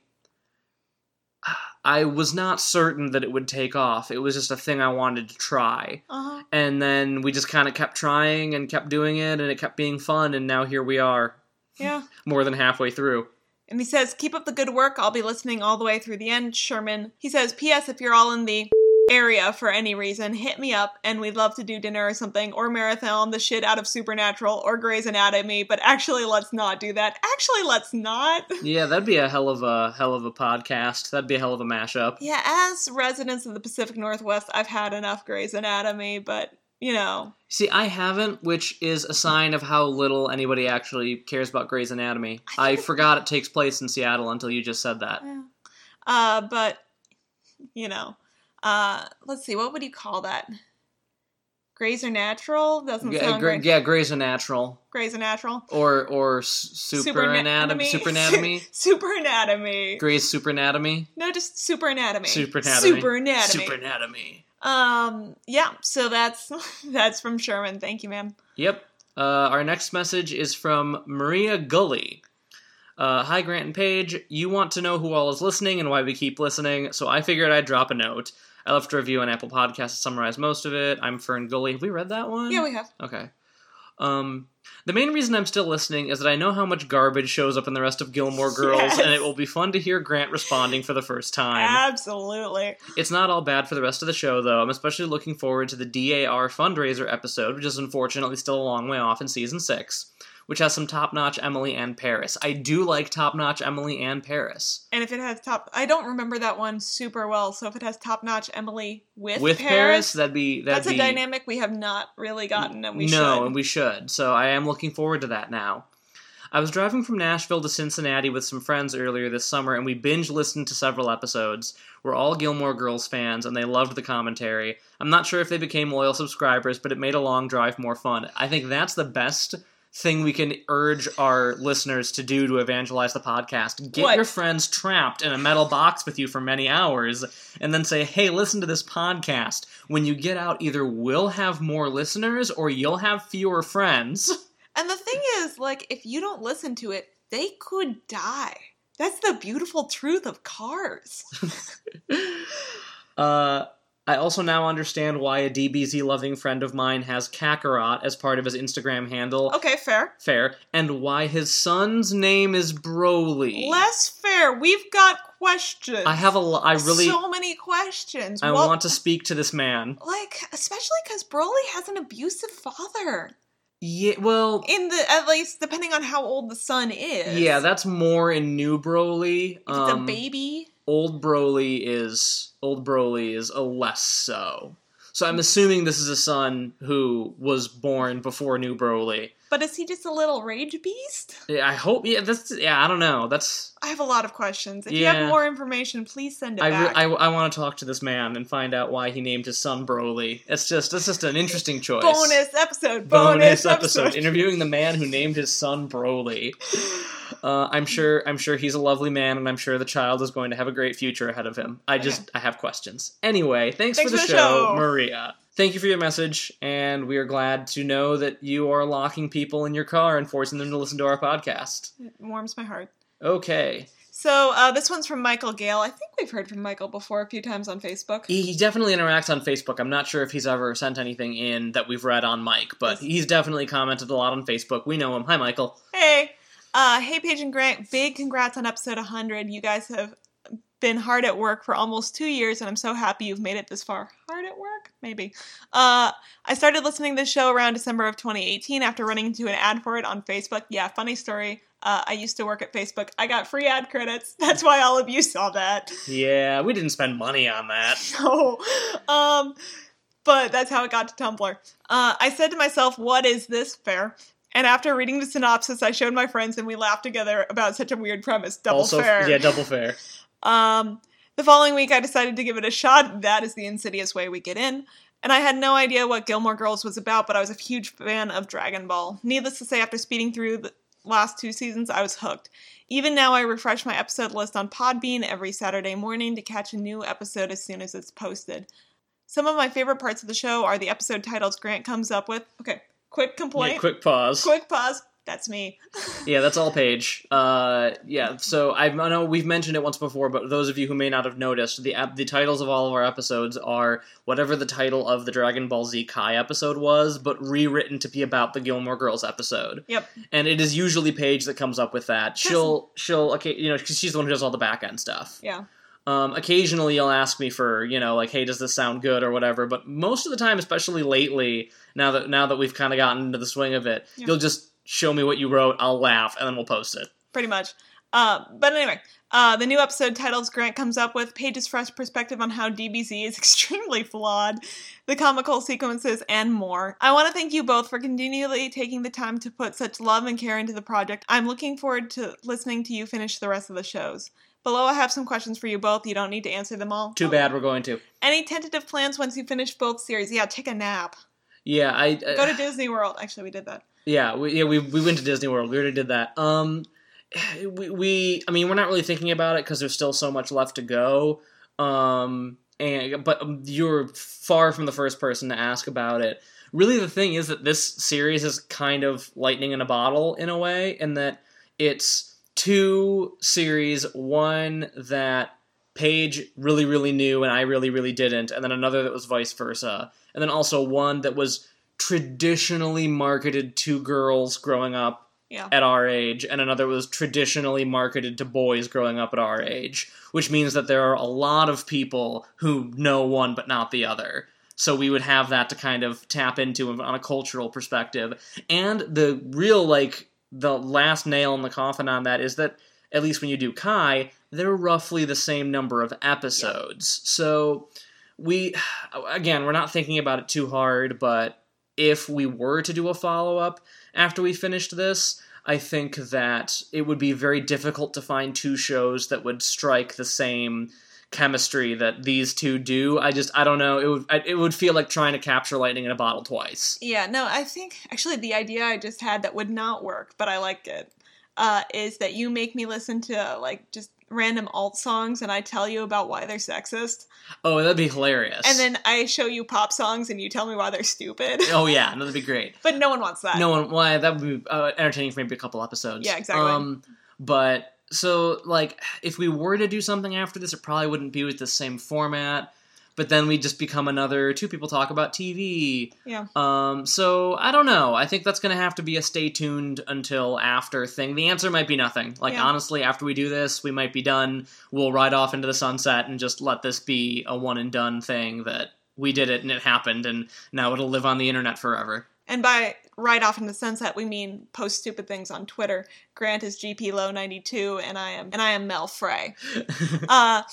I was not certain that it would take off. It was just a thing I wanted to try. uh-huh. And then we just kind of kept trying and kept doing it, and it kept being fun, and now here we are. Yeah. More than halfway through. And he says, keep up the good work, I'll be listening all the way through the end, Sherman. He says, P S if you're all in the area for any reason, hit me up, and we'd love to do dinner or something, or marathon the shit out of Supernatural or Grey's Anatomy, but actually let's not do that. Actually, let's not. Yeah, that'd be a hell of a hell of a podcast. That'd be a hell of a mashup. Yeah, as residents of the Pacific Northwest, I've had enough Grey's Anatomy, but, you know. See, I haven't, which is a sign of how little anybody actually cares about Grey's Anatomy. I, I forgot it takes place in Seattle until you just said that. Yeah. Uh, but, you know. Uh, let's see, what would you call that? Grey's or Natural? Doesn't yeah, sound gra- great. Yeah, Grey's a Natural. Grey's a Natural. Or or Super Anatomy. Super Anatomy. Super Anatomy. Grey's Super Anatomy. No, just Super Anatomy. Super Anatomy. Super Anatomy. Super Anatomy. Um, yeah, so that's that's from Sherman. Thank you, man. Yep. Uh, our next message is from Maria Gully. Uh, Hi, Grant and Paige. You want to know who all is listening and why we keep listening, so I figured I'd drop a note. I left a review on Apple Podcasts to summarize most of it. I'm Fern Gully. Have we read that one? Yeah, we have. Okay. Um, the main reason I'm still listening is that I know how much garbage shows up in the rest of Gilmore Girls, Yes. and it will be fun to hear Grant responding for the first time. Absolutely. It's not all bad for the rest of the show, though. I'm especially looking forward to the D A R fundraiser episode, which is unfortunately still a long way off in season six, which has some top-notch Emily and Paris. I do like top-notch Emily and Paris. And if it has top... I don't remember that one super well, so if it has top-notch Emily with, With Paris, Paris, that'd be... That'd that's be, a dynamic we have not really gotten, and we should. No, and we should. So I am looking forward to that now. I was driving from Nashville to Cincinnati with some friends earlier this summer, and we binge-listened to several episodes. We're all Gilmore Girls fans, and they loved the commentary. I'm not sure if they became loyal subscribers, but it made a long drive more fun. I think that's the best thing we can urge our listeners to do to evangelize the podcast. Get What? your friends trapped in a metal box with you for many hours, and then say, hey, listen to this podcast. When you get out, either we'll have more listeners, or you'll have fewer friends. And the thing is, like, if you don't listen to it, they could die. That's the beautiful truth of cars. uh... I also now understand why a D B Z-loving friend of mine has Kakarot as part of his Instagram handle. Okay, fair. Fair. And why his son's name is Broly. Less fair. We've got questions. I have a lot. I really... So many questions. I Well, want to speak to this man. Like, especially because Broly has an abusive father. Yeah, well... In the, at least, depending on how old the son is. Yeah, that's more in New Broly. If it's Um, a baby. Old Broly is... Old Broly is a less so. So I'm assuming this is a son who was born before New Broly. But is he just a little rage beast? Yeah, I hope... Yeah, that's... Yeah, I don't know. That's... I have a lot of questions. If you Yeah. have more information, please send it I, re- back. I, I want to talk to this man and find out why he named his son Broly. It's just... It's just an interesting choice. Bonus episode. Bonus Bonus, episode. episode. Interviewing the man who named his son Broly. Uh, I'm sure. I'm sure he's a lovely man, and I'm sure the child is going to have a great future ahead of him. I just, Okay. I have questions. Anyway, thanks, Thanks for the, for the show, show. Maria. Thank you for your message, and we are glad to know that you are locking people in your car and forcing them to listen to our podcast. It warms my heart. Okay. So, uh, this one's from Michael Gale. I think we've heard from Michael before a few times on Facebook. He, he definitely interacts on Facebook. I'm not sure if he's ever sent anything in that we've read on Mike, but he's definitely commented a lot on Facebook. We know him. Hi, Michael. Hey! Uh, hey, Paige and Grant. Big congrats on episode one hundred. You guys have been hard at work for almost two years, and I'm so happy you've made it this far. Hard at work? Maybe. Uh, I started listening to this show around December of twenty eighteen after running into an ad for it on Facebook. Yeah, funny story. Uh, I used to work at Facebook. I got free ad credits. That's why all of you saw that. Yeah, we didn't spend money on that. No. Um, but that's how it got to Tumblr. Uh, I said to myself, what is this? Fair. And after reading the synopsis, I showed my friends and we laughed together about such a weird premise. Double also, fair. Yeah, double fair. Um, the following week, I decided to give it a shot. That is the insidious way we get in. And I had no idea what Gilmore Girls was about, but I was a huge fan of Dragon Ball. Needless to say, after speeding through the last two seasons, I was hooked. Even now, I refresh my episode list on Podbean every Saturday morning to catch a new episode as soon as it's posted. Some of my favorite parts of the show are the episode titles Grant comes up with. Okay, quick complaint. Yeah, quick pause. Quick pause. That's me. Yeah, that's all Paige. Uh, yeah, so I know we've mentioned it once before, but those of you who may not have noticed, the ep- the titles of all of our episodes are whatever the title of the Dragon Ball Z Kai episode was, but rewritten to be about the Gilmore Girls episode. Yep. And it is usually Paige that comes up with that. She'll, she'll, okay, you know, 'cause she's the one who does all the back end stuff. Yeah. Um, occasionally you'll ask me for, you know, like, hey, does this sound good or whatever, but most of the time, especially lately, now that now that we've kind of gotten into the swing of it, Yeah. you'll just show me what you wrote, I'll laugh, and then we'll post it. Pretty much. Uh, but anyway, uh, the new episode titles Grant comes up with, Paige's fresh perspective on how D B Z is extremely flawed, the comical sequences, and more. I want to thank you both for continually taking the time to put such love and care into the project. I'm looking forward to listening to you finish the rest of the shows. Below, I have some questions for you both. You don't need to answer them all. Too bad we're going to. Any tentative plans once you finish both series? Yeah, take a nap. Yeah, I... Uh, Go to Disney World. Actually, we did that. Yeah, we, yeah, we we went to Disney World. We already did that. Um, we, we I mean, we're not really thinking about it because there's still so much left to go. Um, and but you're far from the first person to ask about it. Really, the thing is that this series is kind of lightning in a bottle in a way, in that it's two series, one that Paige really, really knew and I really, really didn't, and then another that was vice versa, and then also one that was traditionally marketed to girls growing up Yeah. at our age, and another was traditionally marketed to boys growing up at our age, which means that there are a lot of people who know one but not the other. So we would have that to kind of tap into on a cultural perspective. And the real, like, the last nail in the coffin on that is that, at least when you do Kai, they're roughly the same number of episodes. Yeah. So we, again, we're not thinking about it too hard, but if we were to do a follow-up after we finished this, I think that it would be very difficult to find two shows that would strike the same chemistry that these two do. I just, I don't know, it would it would feel like trying to capture lightning in a bottle twice. Yeah, no, I think, actually, the idea I just had that would not work, but I like it, uh, is that you make me listen to, like, just random alt songs and I tell you about why they're sexist. Oh, that'd be hilarious. And then I show you pop songs and you tell me why they're stupid. Oh yeah, no, that'd be great. But no one wants that. No one, why, that would be uh, entertaining for maybe a couple episodes. Yeah, exactly. Um, but, so, like, if we were to do something after this, it probably wouldn't be with the same format. but then we just become another two people talk about T V. Yeah. Um, so I don't know. I think that's going to have to be a stay tuned until after thing. The answer might be nothing. Like, Yeah. honestly, after we do this, we might be done. We'll ride off into the sunset and just let this be a one and done thing that we did it and it happened, and now it'll live on the internet forever. And by right off into the sunset, we mean post stupid things on Twitter. Grant is G P Low ninety-two, and I am and I am Mel Frey. uh,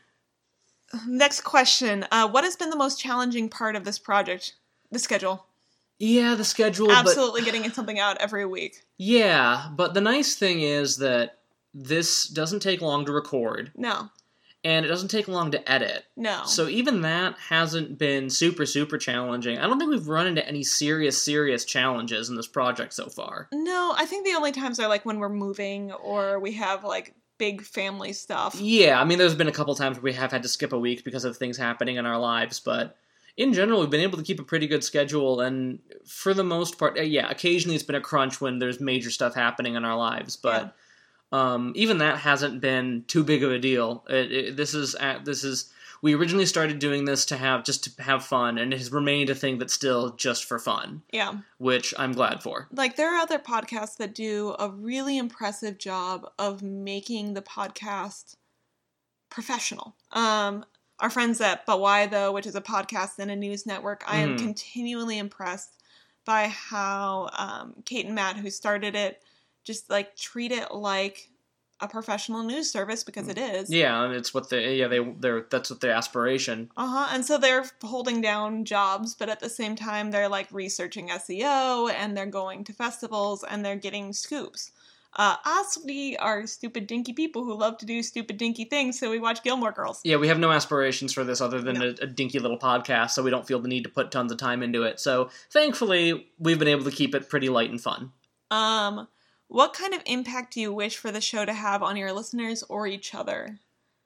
next question: uh, what has been the most challenging part of this project? The schedule. Yeah, the schedule. Absolutely, but, getting something out every week. Yeah, but the nice thing is that this doesn't take long to record. No. And it doesn't take long to edit. No. So even that hasn't been super, super challenging. I don't think we've run into any serious, serious challenges in this project so far. No, I think the only times are like when we're moving or we have like big family stuff. Yeah, I mean, there's been a couple times where we have had to skip a week because of things happening in our lives, but in general, we've been able to keep a pretty good schedule, and for the most part, yeah, occasionally it's been a crunch when there's major stuff happening in our lives, but... Yeah. Um, even that hasn't been too big of a deal. It, it, this is at, this is we originally started doing this to have just to have fun, and it has remained a thing that's still just for fun. Yeah, which I'm glad for. Like, there are other podcasts that do a really impressive job of making the podcast professional. Um, our friends at But Why Though, which is a podcast and a news network, I am Mhm. continually impressed by how um, Kate and Matt, who started it, just like treat it like a professional news service, because it is. Yeah, and it's what they yeah they they're that's what their aspiration. Uh huh. And so they're holding down jobs, but at the same time they're like researching S E O, and they're going to festivals, and they're getting scoops. Uh, us, we are stupid dinky people who love to do stupid dinky things, so we watch Gilmore Girls. Yeah, we have no aspirations for this other than No. a, a dinky little podcast, so we don't feel the need to put tons of time into it. So thankfully, we've been able to keep it pretty light and fun. Um, what kind of impact do you wish for the show to have on your listeners or each other?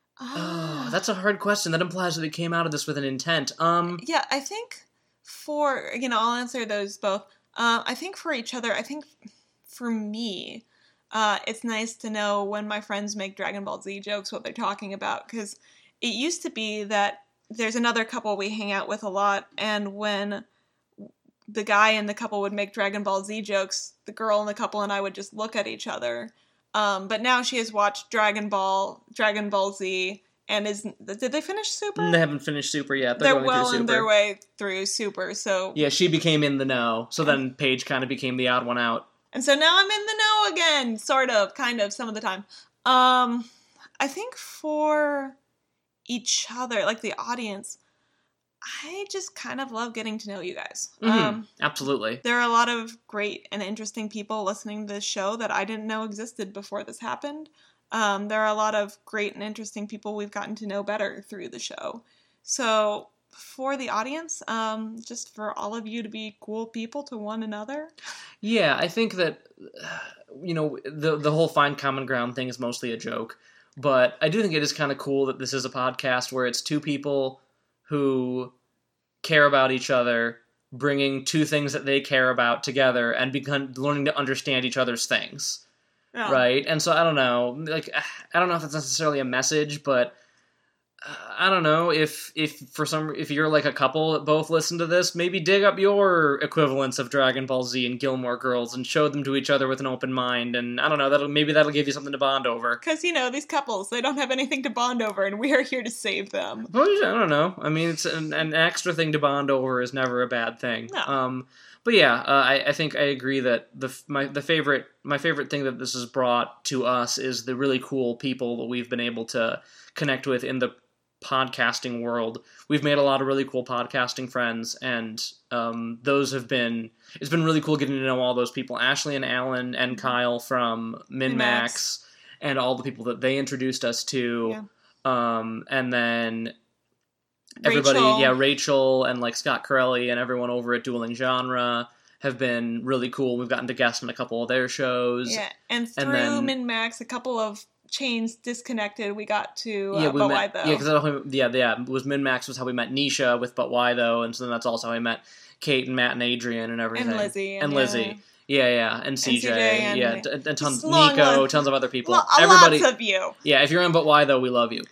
Oh, that's a hard question. That implies that it came out of this with an intent. Um, Yeah, I think for, you know, I'll answer those both. Uh, I think for each other, I think for me, uh, it's nice to know when my friends make Dragon Ball Z jokes what they're talking about, because it used to be that there's another couple we hang out with a lot, and when the guy in the couple would make Dragon Ball Z jokes, the girl in the couple and I would just look at each other. Um, but now she has watched Dragon Ball, Dragon Ball Z, and is... Did they finish Super? they haven't finished Super yet. They're, They're going well through in Super. their way through Super, so... Yeah, she became in the know, so then Paige kind of became the odd one out. And so now I'm in the know again, sort of, kind of, some of the time. Um, I think for each other, like the audience... I just kind of love getting to know you guys. Mm-hmm. Um, Absolutely. there are a lot of great and interesting people listening to this show that I didn't know existed before this happened. Um, there are a lot of great and interesting people we've gotten to know better through the show. So for the audience, um, just for all of you to be cool people to one another. Yeah, I think that, you know, the the whole find common ground thing is mostly a joke. But I do think it is kind of cool that this is a podcast where it's two people who care about each other, bringing two things that they care about together and become learning to understand each other's things, Yeah. right? And so I don't know, like I don't know if that's necessarily a message, but uh, I don't know if if for some if you're like a couple that both listen to this, maybe dig up your equivalents of Dragon Ball Z and Gilmore Girls and show them to each other with an open mind, and I don't know, that'll maybe that'll give you something to bond over. Because, you know, these couples, they don't have anything to bond over, and we are here to save them. Well, I don't know. I mean, it's an, an extra thing to bond over is never a bad thing. No. Um, but yeah, uh, I, I think I agree that the my the favorite my favorite thing that this has brought to us is the really cool people that we've been able to connect with in the podcasting world. We've made a lot of really cool podcasting friends, and um, those have been it's been really cool getting to know all those people, Ashley and Alan and Kyle from MinMax, and all the people that they introduced us to. Yeah. Um, and then everybody, Rachel. yeah, Rachel and like Scott Corelli and everyone over at Dueling Genre have been really cool. We've gotten to guest on a couple of their shows. Yeah, and through And then- MinMax, a couple of chains disconnected, we got to uh, Yeah, we But met, Why Though? yeah, because yeah, yeah, it was MinMax was how we met Nisha with But Why Though, and so then that's also how we met Kate and Matt and Adrian and everything, And Lizzie. and yeah. Lizzie, yeah, yeah, and C J, C J and- yeah, and, and tons Just long Nico, list. tons of other people. Lo- Everybody, lots of you. yeah, if you're on But Why Though, we love you.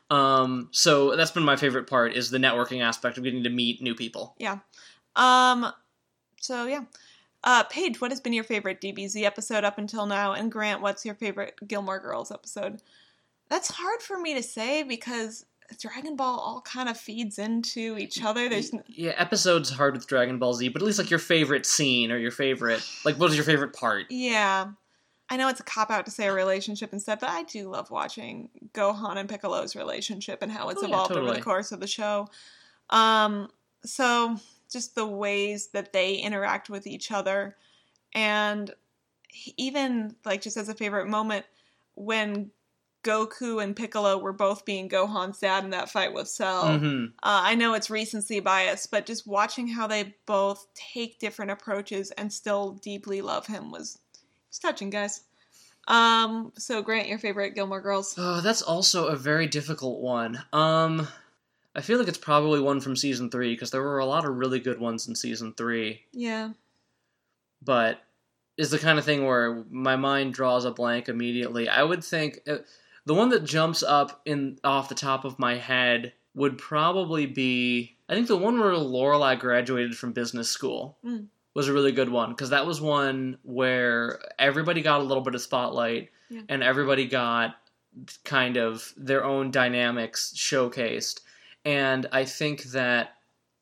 Um, so that's been my favorite part, is the networking aspect of getting to meet new people. Yeah. Um, so, yeah. Uh, Paige, what has been your favorite D B Z episode up until now? And Grant, what's your favorite Gilmore Girls episode? That's hard for me to say because Dragon Ball all kind of feeds into each other. There's Yeah, episode's hard with Dragon Ball Z, but at least, like, your favorite scene or your favorite... Like, what was your favorite part? Yeah. I know it's a cop-out to say a relationship instead, but I do love watching Gohan and Piccolo's relationship and how it's Oh, yeah, evolved totally. over the course of the show. Um, so, just the ways that they interact with each other. And even, like, just as a favorite moment, when Goku and Piccolo were both being Gohan's dad in that fight with Cell. Mm-hmm. Uh, I know it's recency bias, but just watching how they both take different approaches and still deeply love him was, was touching, guys. Um, so Grant, your favorite Gilmore Girls? Oh, that's also a very difficult one. Um, I feel like it's probably one from season three, because there were a lot of really good ones in season three. Yeah. But it's the kind of thing where my mind draws a blank immediately. I would think... Uh, The one that jumps up in off the top of my head would probably be, I think the one where Lorelai graduated from business school Mm. was a really good one, because that was one where everybody got a little bit of spotlight, Yeah. and everybody got kind of their own dynamics showcased. And I think that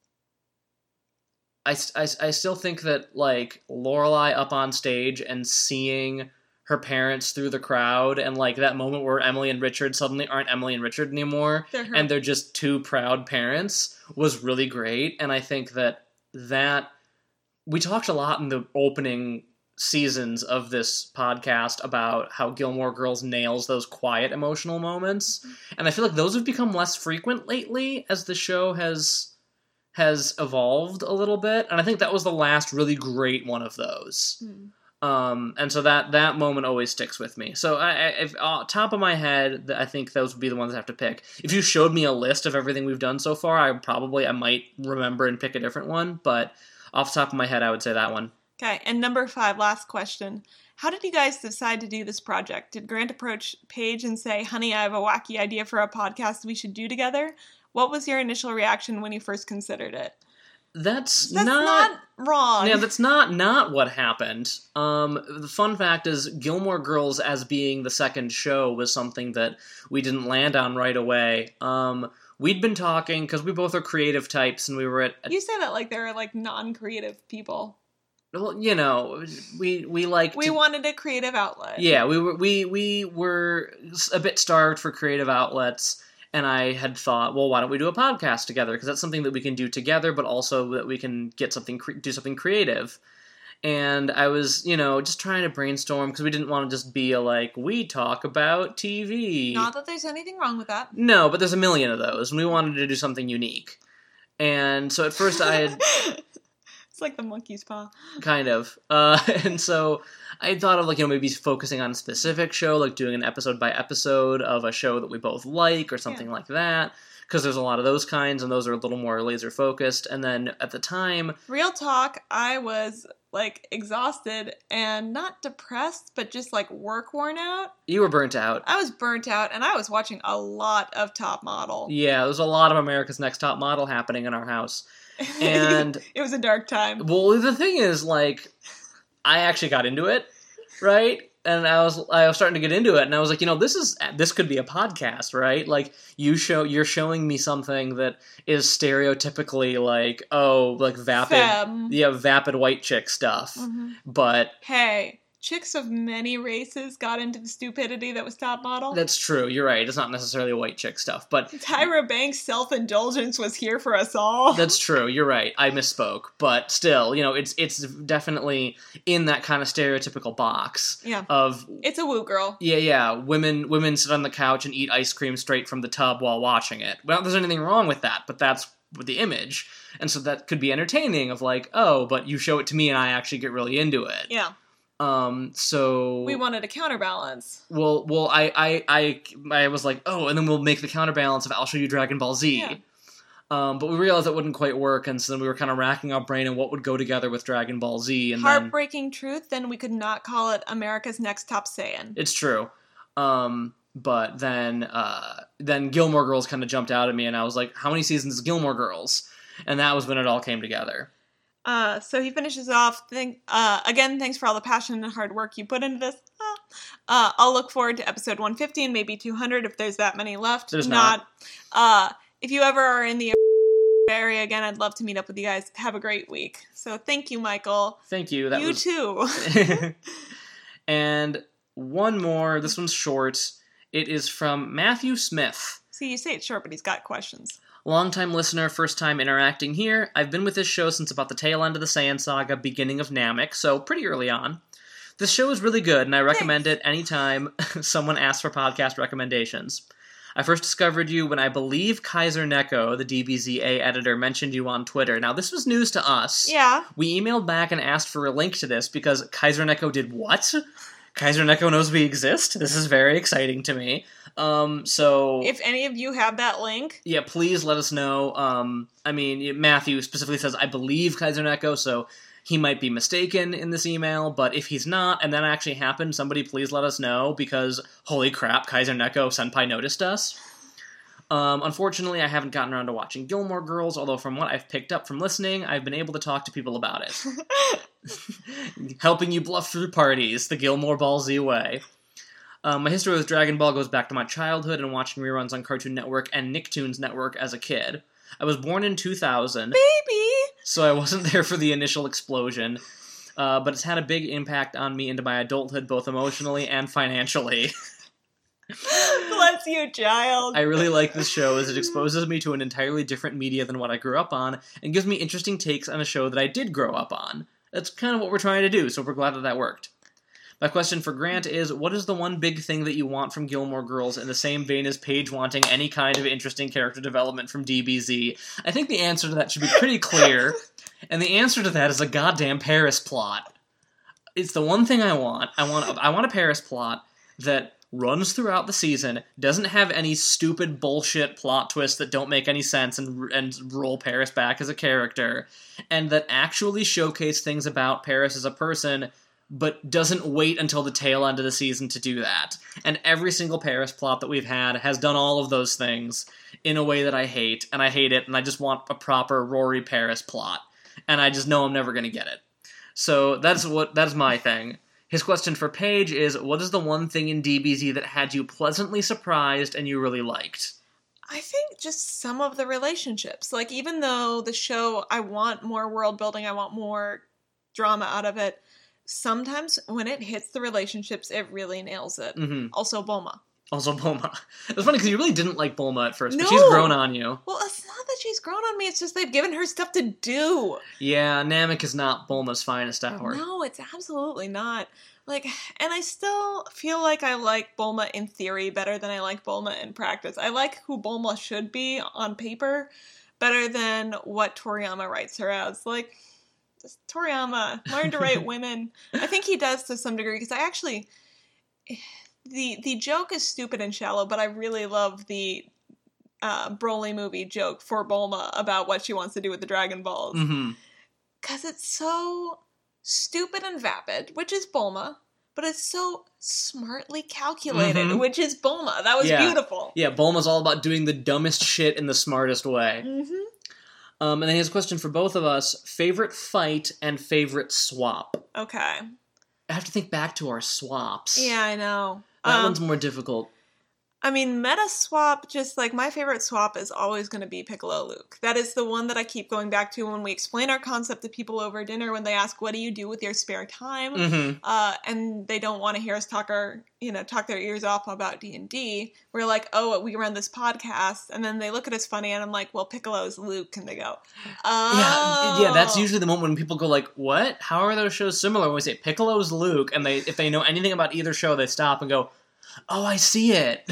I, I, I still think that, like, Lorelai up on stage and seeing her parents through the crowd, and, like, that moment where Emily and Richard suddenly aren't Emily and Richard anymore, They're her. and they're just two proud parents, was really great. And I think that that we talked a lot in the opening seasons of this podcast about how Gilmore Girls nails those quiet emotional moments, and I feel like those have become less frequent lately as the show has has evolved a little bit, and I think that was the last really great one of those. Mm. Um, and so that, that moment always sticks with me. So I, I if uh, top of my head, I think those would be the ones I have to pick. If you showed me a list of everything we've done so far, I probably I might remember and pick a different one. But off the top of my head, I would say that one. Okay, and number five, last question. How did you guys decide to do this project? Did Grant approach Paige and say, honey, I have a wacky idea for a podcast we should do together? What was your initial reaction when you first considered it? That's, That's not... not wrong. Yeah, that's not not what happened. Um, the fun fact is, Gilmore Girls as being the second show was something that we didn't land on right away. Um, we'd been talking, because we both are creative types, and we were at... at You say that like they're like non-creative people. well, you know, we we like We to, wanted a creative outlet. yeah, we were we we were a bit starved for creative outlets. And I had thought, well, why don't we do a podcast together? Because that's something that we can do together, but also that we can get something, cre- do something creative. And I was, you know, just trying to brainstorm, because we didn't want to just be a, like, we talk about T V. Not that there's anything wrong with that. No, but there's a million of those, and we wanted to do something unique. And so at first I had... It's like the monkey's paw. Kind of. Uh, and so I thought of, like, you know, maybe focusing on a specific show, like doing an episode by episode of a show that we both like, or something Yeah. like that. Because there's a lot of those kinds, and those are a little more laser focused. And then at the time... Real talk, I was, like, exhausted and not depressed, but just, like, work worn out. You were burnt out. I was burnt out, and I was watching a lot of Top Model. Yeah, there's a lot of America's Next Top Model happening in our house. And... It was a dark time. Well, the thing is, like, I actually got into it, right? And I was I was starting to get into it, and I was like, you know, this is this could be a podcast, right? Like, you show you're showing me something that is stereotypically like, oh, like vapid, Femme. yeah, vapid white chick stuff. Mhm. But Hey, chicks of many races got into the stupidity that was Top Model. that's true. You're right. It's not necessarily white chick stuff, but Tyra Banks' self-indulgence was here for us all. that's true. You're right. I misspoke, but still, you know, it's it's definitely in that kind of stereotypical box Yeah. of. It's a woo girl. Yeah, yeah. Women women sit on the couch and eat ice cream straight from the tub while watching it. Well, there's anything wrong with that, but that's the image. And so that could be entertaining of like, oh, but you show it to me and I actually get really into it. Yeah. Um, so... We wanted a counterbalance. Well, well, I, I, I, I was like, oh, and then we'll make the counterbalance of I'll show you Dragon Ball Z. Yeah. Um, but we realized that wouldn't quite work, and so then we were kind of racking our brain on what would go together with Dragon Ball Z, and then... Heartbreaking truth, then we could not call it America's Next Top Saiyan. It's true. Um, but then uh, then Gilmore Girls kind of jumped out at me, and I was like, how many seasons is Gilmore Girls? And that was when it all came together. Uh, so he finishes off, think, uh, again, thanks for all the passion and hard work you put into this. Uh, I'll look forward to episode one fifty and maybe two hundred if there's that many left. There's not. not. Uh, if you ever are in the area again, I'd love to meet up with you guys. Have a great week. So thank you, Michael. Thank you. That you was... too. And one more. This one's short. It is from Matthew Smith. See, you say it's short, but he's got questions. Longtime listener, first time interacting here. I've been with this show since about the tail end of the Saiyan Saga, beginning of Namek, so pretty early on. This show is really good, and I recommend Thanks. it anytime someone asks for podcast recommendations. I first discovered you when I believe Kaiser Neko, the D B Z A editor, mentioned you on Twitter. Now, this was news to us. Yeah. We emailed back and asked for a link to this because Kaiser Neko did what? Kaiser Neko knows we exist? This is very exciting to me. Um, so... If any of you have that link... Yeah, please let us know. Um, I mean, Matthew specifically says, I believe Kaiser Neko, so he might be mistaken in this email, but if he's not, and that actually happened, somebody please let us know, because holy crap, Kaiser Neko Senpai noticed us. Um, unfortunately, I haven't gotten around to watching Gilmore Girls, although from what I've picked up from listening, I've been able to talk to people about it. Helping you bluff through parties, the Gilmore Ball Z way. Um, my history with Dragon Ball goes back to my childhood and watching reruns on Cartoon Network and Nicktoons Network as a kid. I was born in two thousand. Baby! So I wasn't there for the initial explosion, uh, but it's had a big impact on me into my adulthood, both emotionally and financially. Bless you, child. I really like this show as it exposes me to an entirely different media than what I grew up on, and gives me interesting takes on a show that I did grow up on. That's kind of what we're trying to do, so we're glad that that worked. My question for Grant is, what is the one big thing that you want from Gilmore Girls in the same vein as Paige wanting any kind of interesting character development from D B Z? I think the answer to that should be pretty clear, and the answer to that is a goddamn Paris plot. It's the one thing I want. I want, I want a Paris plot that runs throughout the season, doesn't have any stupid bullshit plot twists that don't make any sense and and roll Paris back as a character, and that actually showcase things about Paris as a person, but doesn't wait until the tail end of the season to do that. And every single Paris plot that we've had has done all of those things in a way that I hate, and I hate it, and I just want a proper Rory Paris plot. And I just know I'm never going to get it. So that's what that's my thing. His question for Paige is, what is the one thing in D B Z that had you pleasantly surprised and you really liked? I think just some of the relationships. Like, even though the show, I want more world building, I want more drama out of it, sometimes when it hits the relationships, it really nails it. Mm-hmm. Also, Bulma. Also, Bulma. It was funny because you really didn't like Bulma at first, no. but she's grown on you. Well, it's not that she's grown on me, it's just they've given her stuff to do. Yeah, Namek is not Bulma's finest hour. No, it's absolutely not. Like, and I still feel like I like Bulma in theory better than I like Bulma in practice. I like who Bulma should be on paper better than what Toriyama writes her as. Like, just Toriyama, learn to write women. I think he does to some degree, because I actually... The the joke is stupid and shallow, but I really love the uh, Broly movie joke for Bulma about what she wants to do with the Dragon Balls. Mm-hmm. Because it's so stupid and vapid, which is Bulma, but it's so smartly calculated, mm-hmm. which is Bulma. That was yeah. beautiful. Yeah, Bulma's all about doing the dumbest shit in the smartest way. Mm-hmm. Um, and then he has a question for both of us. Favorite fight and favorite swap. Okay. I have to think back to our swaps. Yeah, I know. That um, one's more difficult. I mean, meta swap, just like my favorite swap is always going to be Piccolo Luke. That is the one that I keep going back to when we explain our concept to people over dinner when they ask, what do you do with your spare time? Mm-hmm. Uh, and they don't want to hear us talk our, you know, talk their ears off about D and D. We're like, oh, we run this podcast. And then they look at us funny and I'm like, well, Piccolo's Luke. And they go, oh. Yeah, yeah, that's usually the moment when people go like, what? How are those shows similar? When we say Piccolo's Luke, and they if they know anything about either show, they stop and go, oh, I see it.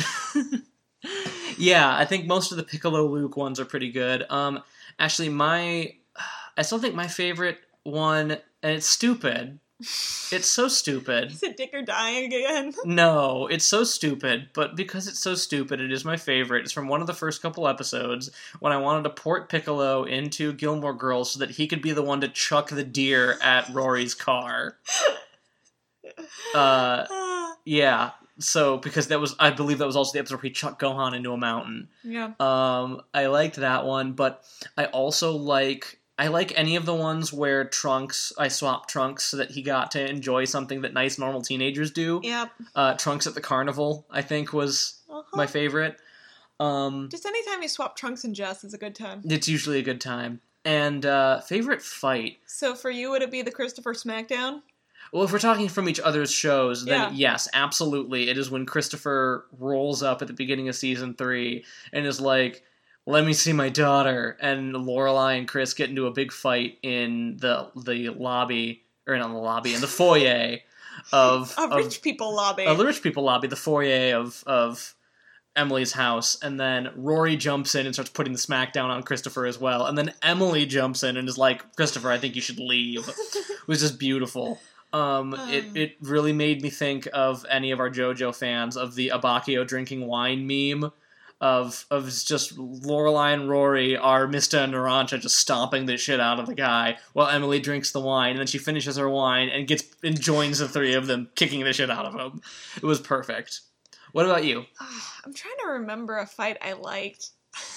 Yeah, I think most of the Piccolo Luke ones are pretty good. Um, actually, my... I still think my favorite one, and it's stupid. It's so stupid. Is it Dick or dying again? No, it's so stupid, but because it's so stupid, it is my favorite. It's from one of the first couple episodes when I wanted to port Piccolo into Gilmore Girls so that he could be the one to chuck the deer at Rory's car. Uh, yeah. so, because that was, I believe that was also the episode where he chucked Gohan into a mountain. Yeah. Um, I liked that one, but I also like, I like any of the ones where Trunks, I swap Trunks so that he got to enjoy something that nice, normal teenagers do. Yep. Uh, Trunks at the carnival, I think, was Uh-huh. my favorite. Um, Just anytime you swap Trunks and Jess is a good time. it's usually a good time. And, uh, favorite fight? So for you, would it be the Christopher Smackdown? Well, if we're talking from each other's shows, then Yeah. yes, absolutely. It is when Christopher rolls up at the beginning of season three and is like, let me see my daughter. And Lorelai and Chris get into a big fight in the the lobby, or not the lobby, in the foyer of... A of rich people lobby. uh, the rich people lobby, the foyer of, of Emily's house. And then Rory jumps in and starts putting the smack down on Christopher as well. And then Emily jumps in and is like, Christopher, I think you should leave. It was just beautiful. Um, it, it really made me think of any of our JoJo fans of the Abakio drinking wine meme of of just Lorelai and Rory are Mista and Narancia just stomping the shit out of the guy while Emily drinks the wine, and then she finishes her wine and gets and joins the three of them kicking the shit out of him. It was perfect. What about you? I'm trying to remember a fight I liked.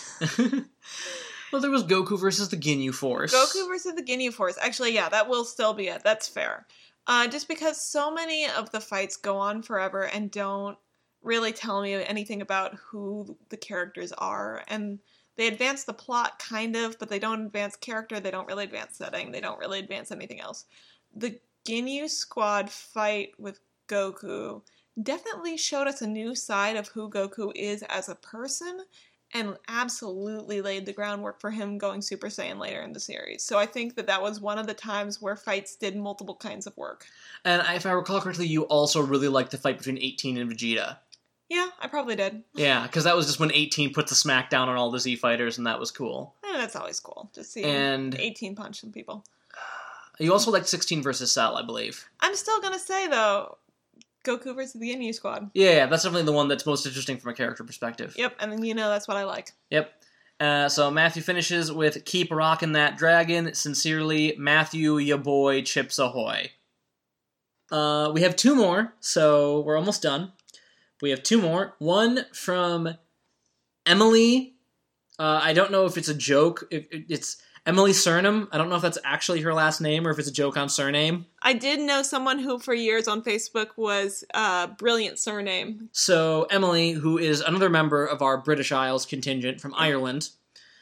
Well, there was Goku versus the Ginyu Force. Goku versus the Ginyu Force. Actually, yeah, that will still be it. That's fair. Uh, just because so many of the fights go on forever and don't really tell me anything about who the characters are. And they advance the plot, kind of, but they don't advance character. They don't really advance setting. They don't really advance anything else. The Ginyu Squad fight with Goku definitely showed us a new side of who Goku is as a person, and absolutely laid the groundwork for him going Super Saiyan later in the series. So I think that that was one of the times where fights did multiple kinds of work. And if I recall correctly, you also really liked the fight between eighteen and Vegeta. Yeah, I probably did. Yeah, because that was just when eighteen put the smack down on all the Z fighters, and that was cool. Eh, that's always cool. Just see And- eighteen punch some people. You also liked sixteen versus Cell, I believe. I'm still gonna say, though, Goku versus the Ginyu Squad. Yeah, yeah, that's definitely the one that's most interesting from a character perspective. Yep, and then you know that's what I like. Yep. Uh, so Matthew finishes with "Keep rockin' that dragon." Sincerely, Matthew, ya boy, Chips Ahoy. Uh, we have two more, so we're almost done. We have two more. One from Emily. Uh, I don't know if it's a joke. If it's Emily Surnam. I don't know if that's actually her last name or if it's a joke on surname. I did know someone who for years on Facebook was uh, Brilliant Surname. So Emily, who is another member of our British Isles contingent from Ireland,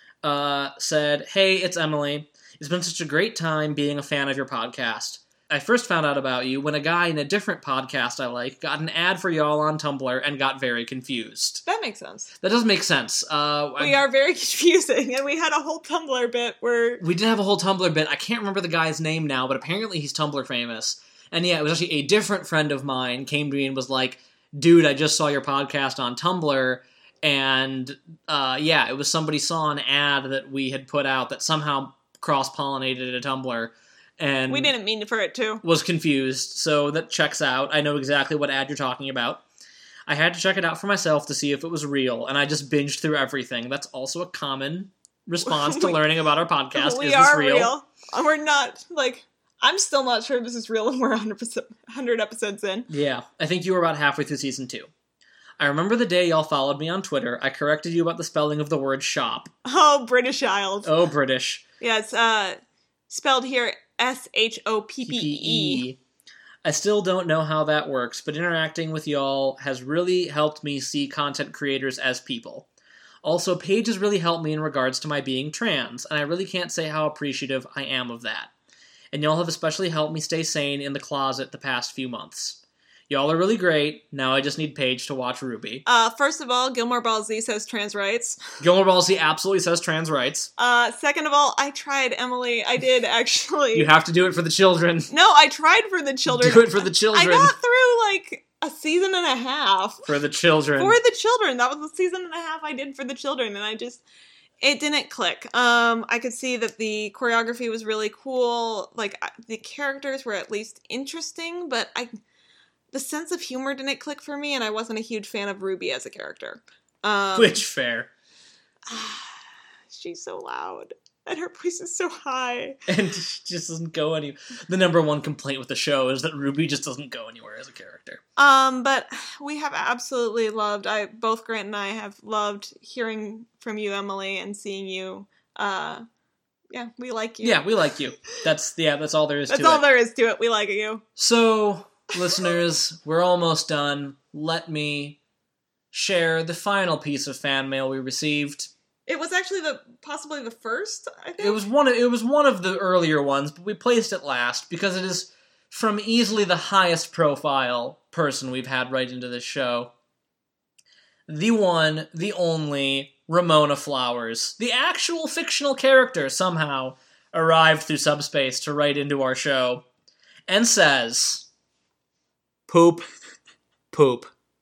uh, said, "Hey, it's Emily. It's been such a great time being a fan of your podcast. I first found out about you when a guy in a different podcast I like got an ad for y'all on Tumblr and got very confused." That makes sense. That does make sense. Uh, We I, are very confusing, and we had a whole Tumblr bit where... we did have a whole Tumblr bit. I can't remember the guy's name now, but apparently he's Tumblr famous. And yeah, it was actually a different friend of mine came to me and was like, "Dude, I just saw your podcast on Tumblr." And uh, yeah, it was somebody saw an ad that we had put out that somehow cross-pollinated a Tumblr. And We didn't mean for it to. was confused, so that checks out. I know exactly what ad you're talking about. I had to check it out for myself to see if it was real, and I just binged through everything. That's also a common response to We- learning about our podcast. We Is this are real? real. We're not, like... I'm still not sure this is real, and we're one hundred percent, one hundred episodes in. Yeah, I think you were about halfway through season two. I remember the day y'all followed me on Twitter. I corrected you about the spelling of the word shop. Oh, British Isles. Oh, British. Yeah, it's uh, spelled here S H O P P E. I still don't know how that works, but interacting with y'all has really helped me see content creators as people. Also, Paige has really helped me in regards to my being trans, and I really can't say how appreciative I am of that. And y'all have especially helped me stay sane in the closet the past few months. Y'all are really great. Now I just need Paige to watch Ruby. Uh, first of all, Gilmore Ball Z says trans rights. Gilmore Ball Z absolutely says trans rights. Uh, second of all, I tried, Emily. I did, actually. You have to do it for the children. No, I tried for the children. Do it for the children. I got through, like, a season and a half. For the children. For the children. That was the season and a half I did for the children, and I just... It didn't click. Um, I could see that the choreography was really cool. Like, the characters were at least interesting, but I... The sense of humor didn't click for me, and I wasn't a huge fan of Ruby as a character. Um, Which, fair. She's so loud. And her voice is so high. And she just doesn't go any... The number one complaint with the show is that Ruby just doesn't go anywhere as a character. Um, but we have absolutely loved, I both Grant and I have loved hearing from you, Emily, and seeing you. Uh, yeah, we like you. Yeah, we like you. That's, yeah, that's all there is that's to it. That's all there is to it. We like you. So, listeners, we're almost done. Let me share the final piece of fan mail we received. It was actually the possibly the first, I think. It was one of, it was one of the earlier ones, but we placed it last because it is from easily the highest profile person we've had right into this show. The one, the only, Ramona Flowers. The actual fictional character somehow arrived through subspace to write into our show and says, poop, poop.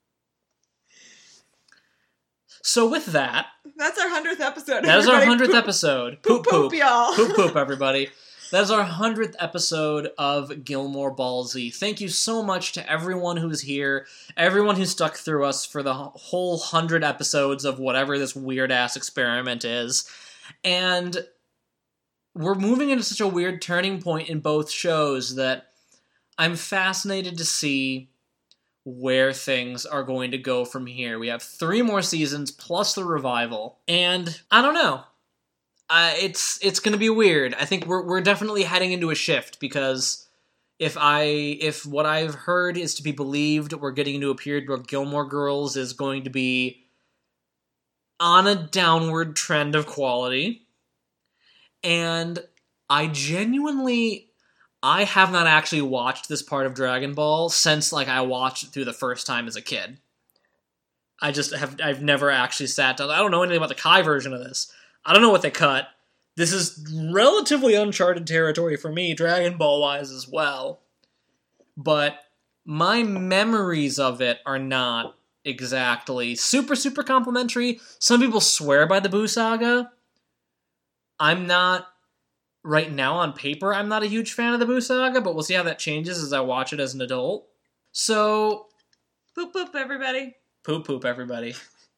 So with that... That's our hundredth episode. That is our hundredth poop. episode. Poop, poop, poop, y'all. Poop, poop, everybody. That is our hundredth episode of Gilmore Ball Z. Thank you so much to everyone who's here, everyone who stuck through us for the whole hundred episodes of whatever this weird-ass experiment is. And we're moving into such a weird turning point in both shows that I'm fascinated to see where things are going to go from here. We have three more seasons plus the revival, and I don't know. Uh, it's it's going to be weird. I think we're we're definitely heading into a shift because if I if what I've heard is to be believed, we're getting into a period where Gilmore Girls is going to be on a downward trend of quality, and I genuinely. I have not actually watched this part of Dragon Ball since, like, I watched it through the first time as a kid. I just have, I've never actually sat down. I don't know anything about the Kai version of this. I don't know what they cut. This is relatively uncharted territory for me, Dragon Ball-wise as well. But my memories of it are not exactly super, super complimentary. Some people swear by the Buu Saga. I'm not... Right now, on paper, I'm not a huge fan of the Buu Saga, but we'll see how that changes as I watch it as an adult. So... Poop poop, everybody. Poop poop, everybody.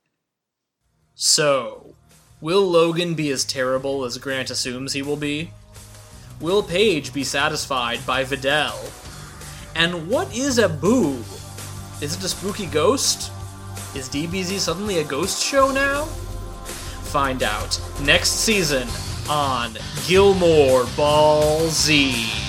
So, will Logan be as terrible as Grant assumes he will be? Will Paige be satisfied by Videl? And what is a Buu? Is it a spooky ghost? Is D B Z suddenly a ghost show now? Find out next season on Gilmore Ball Z.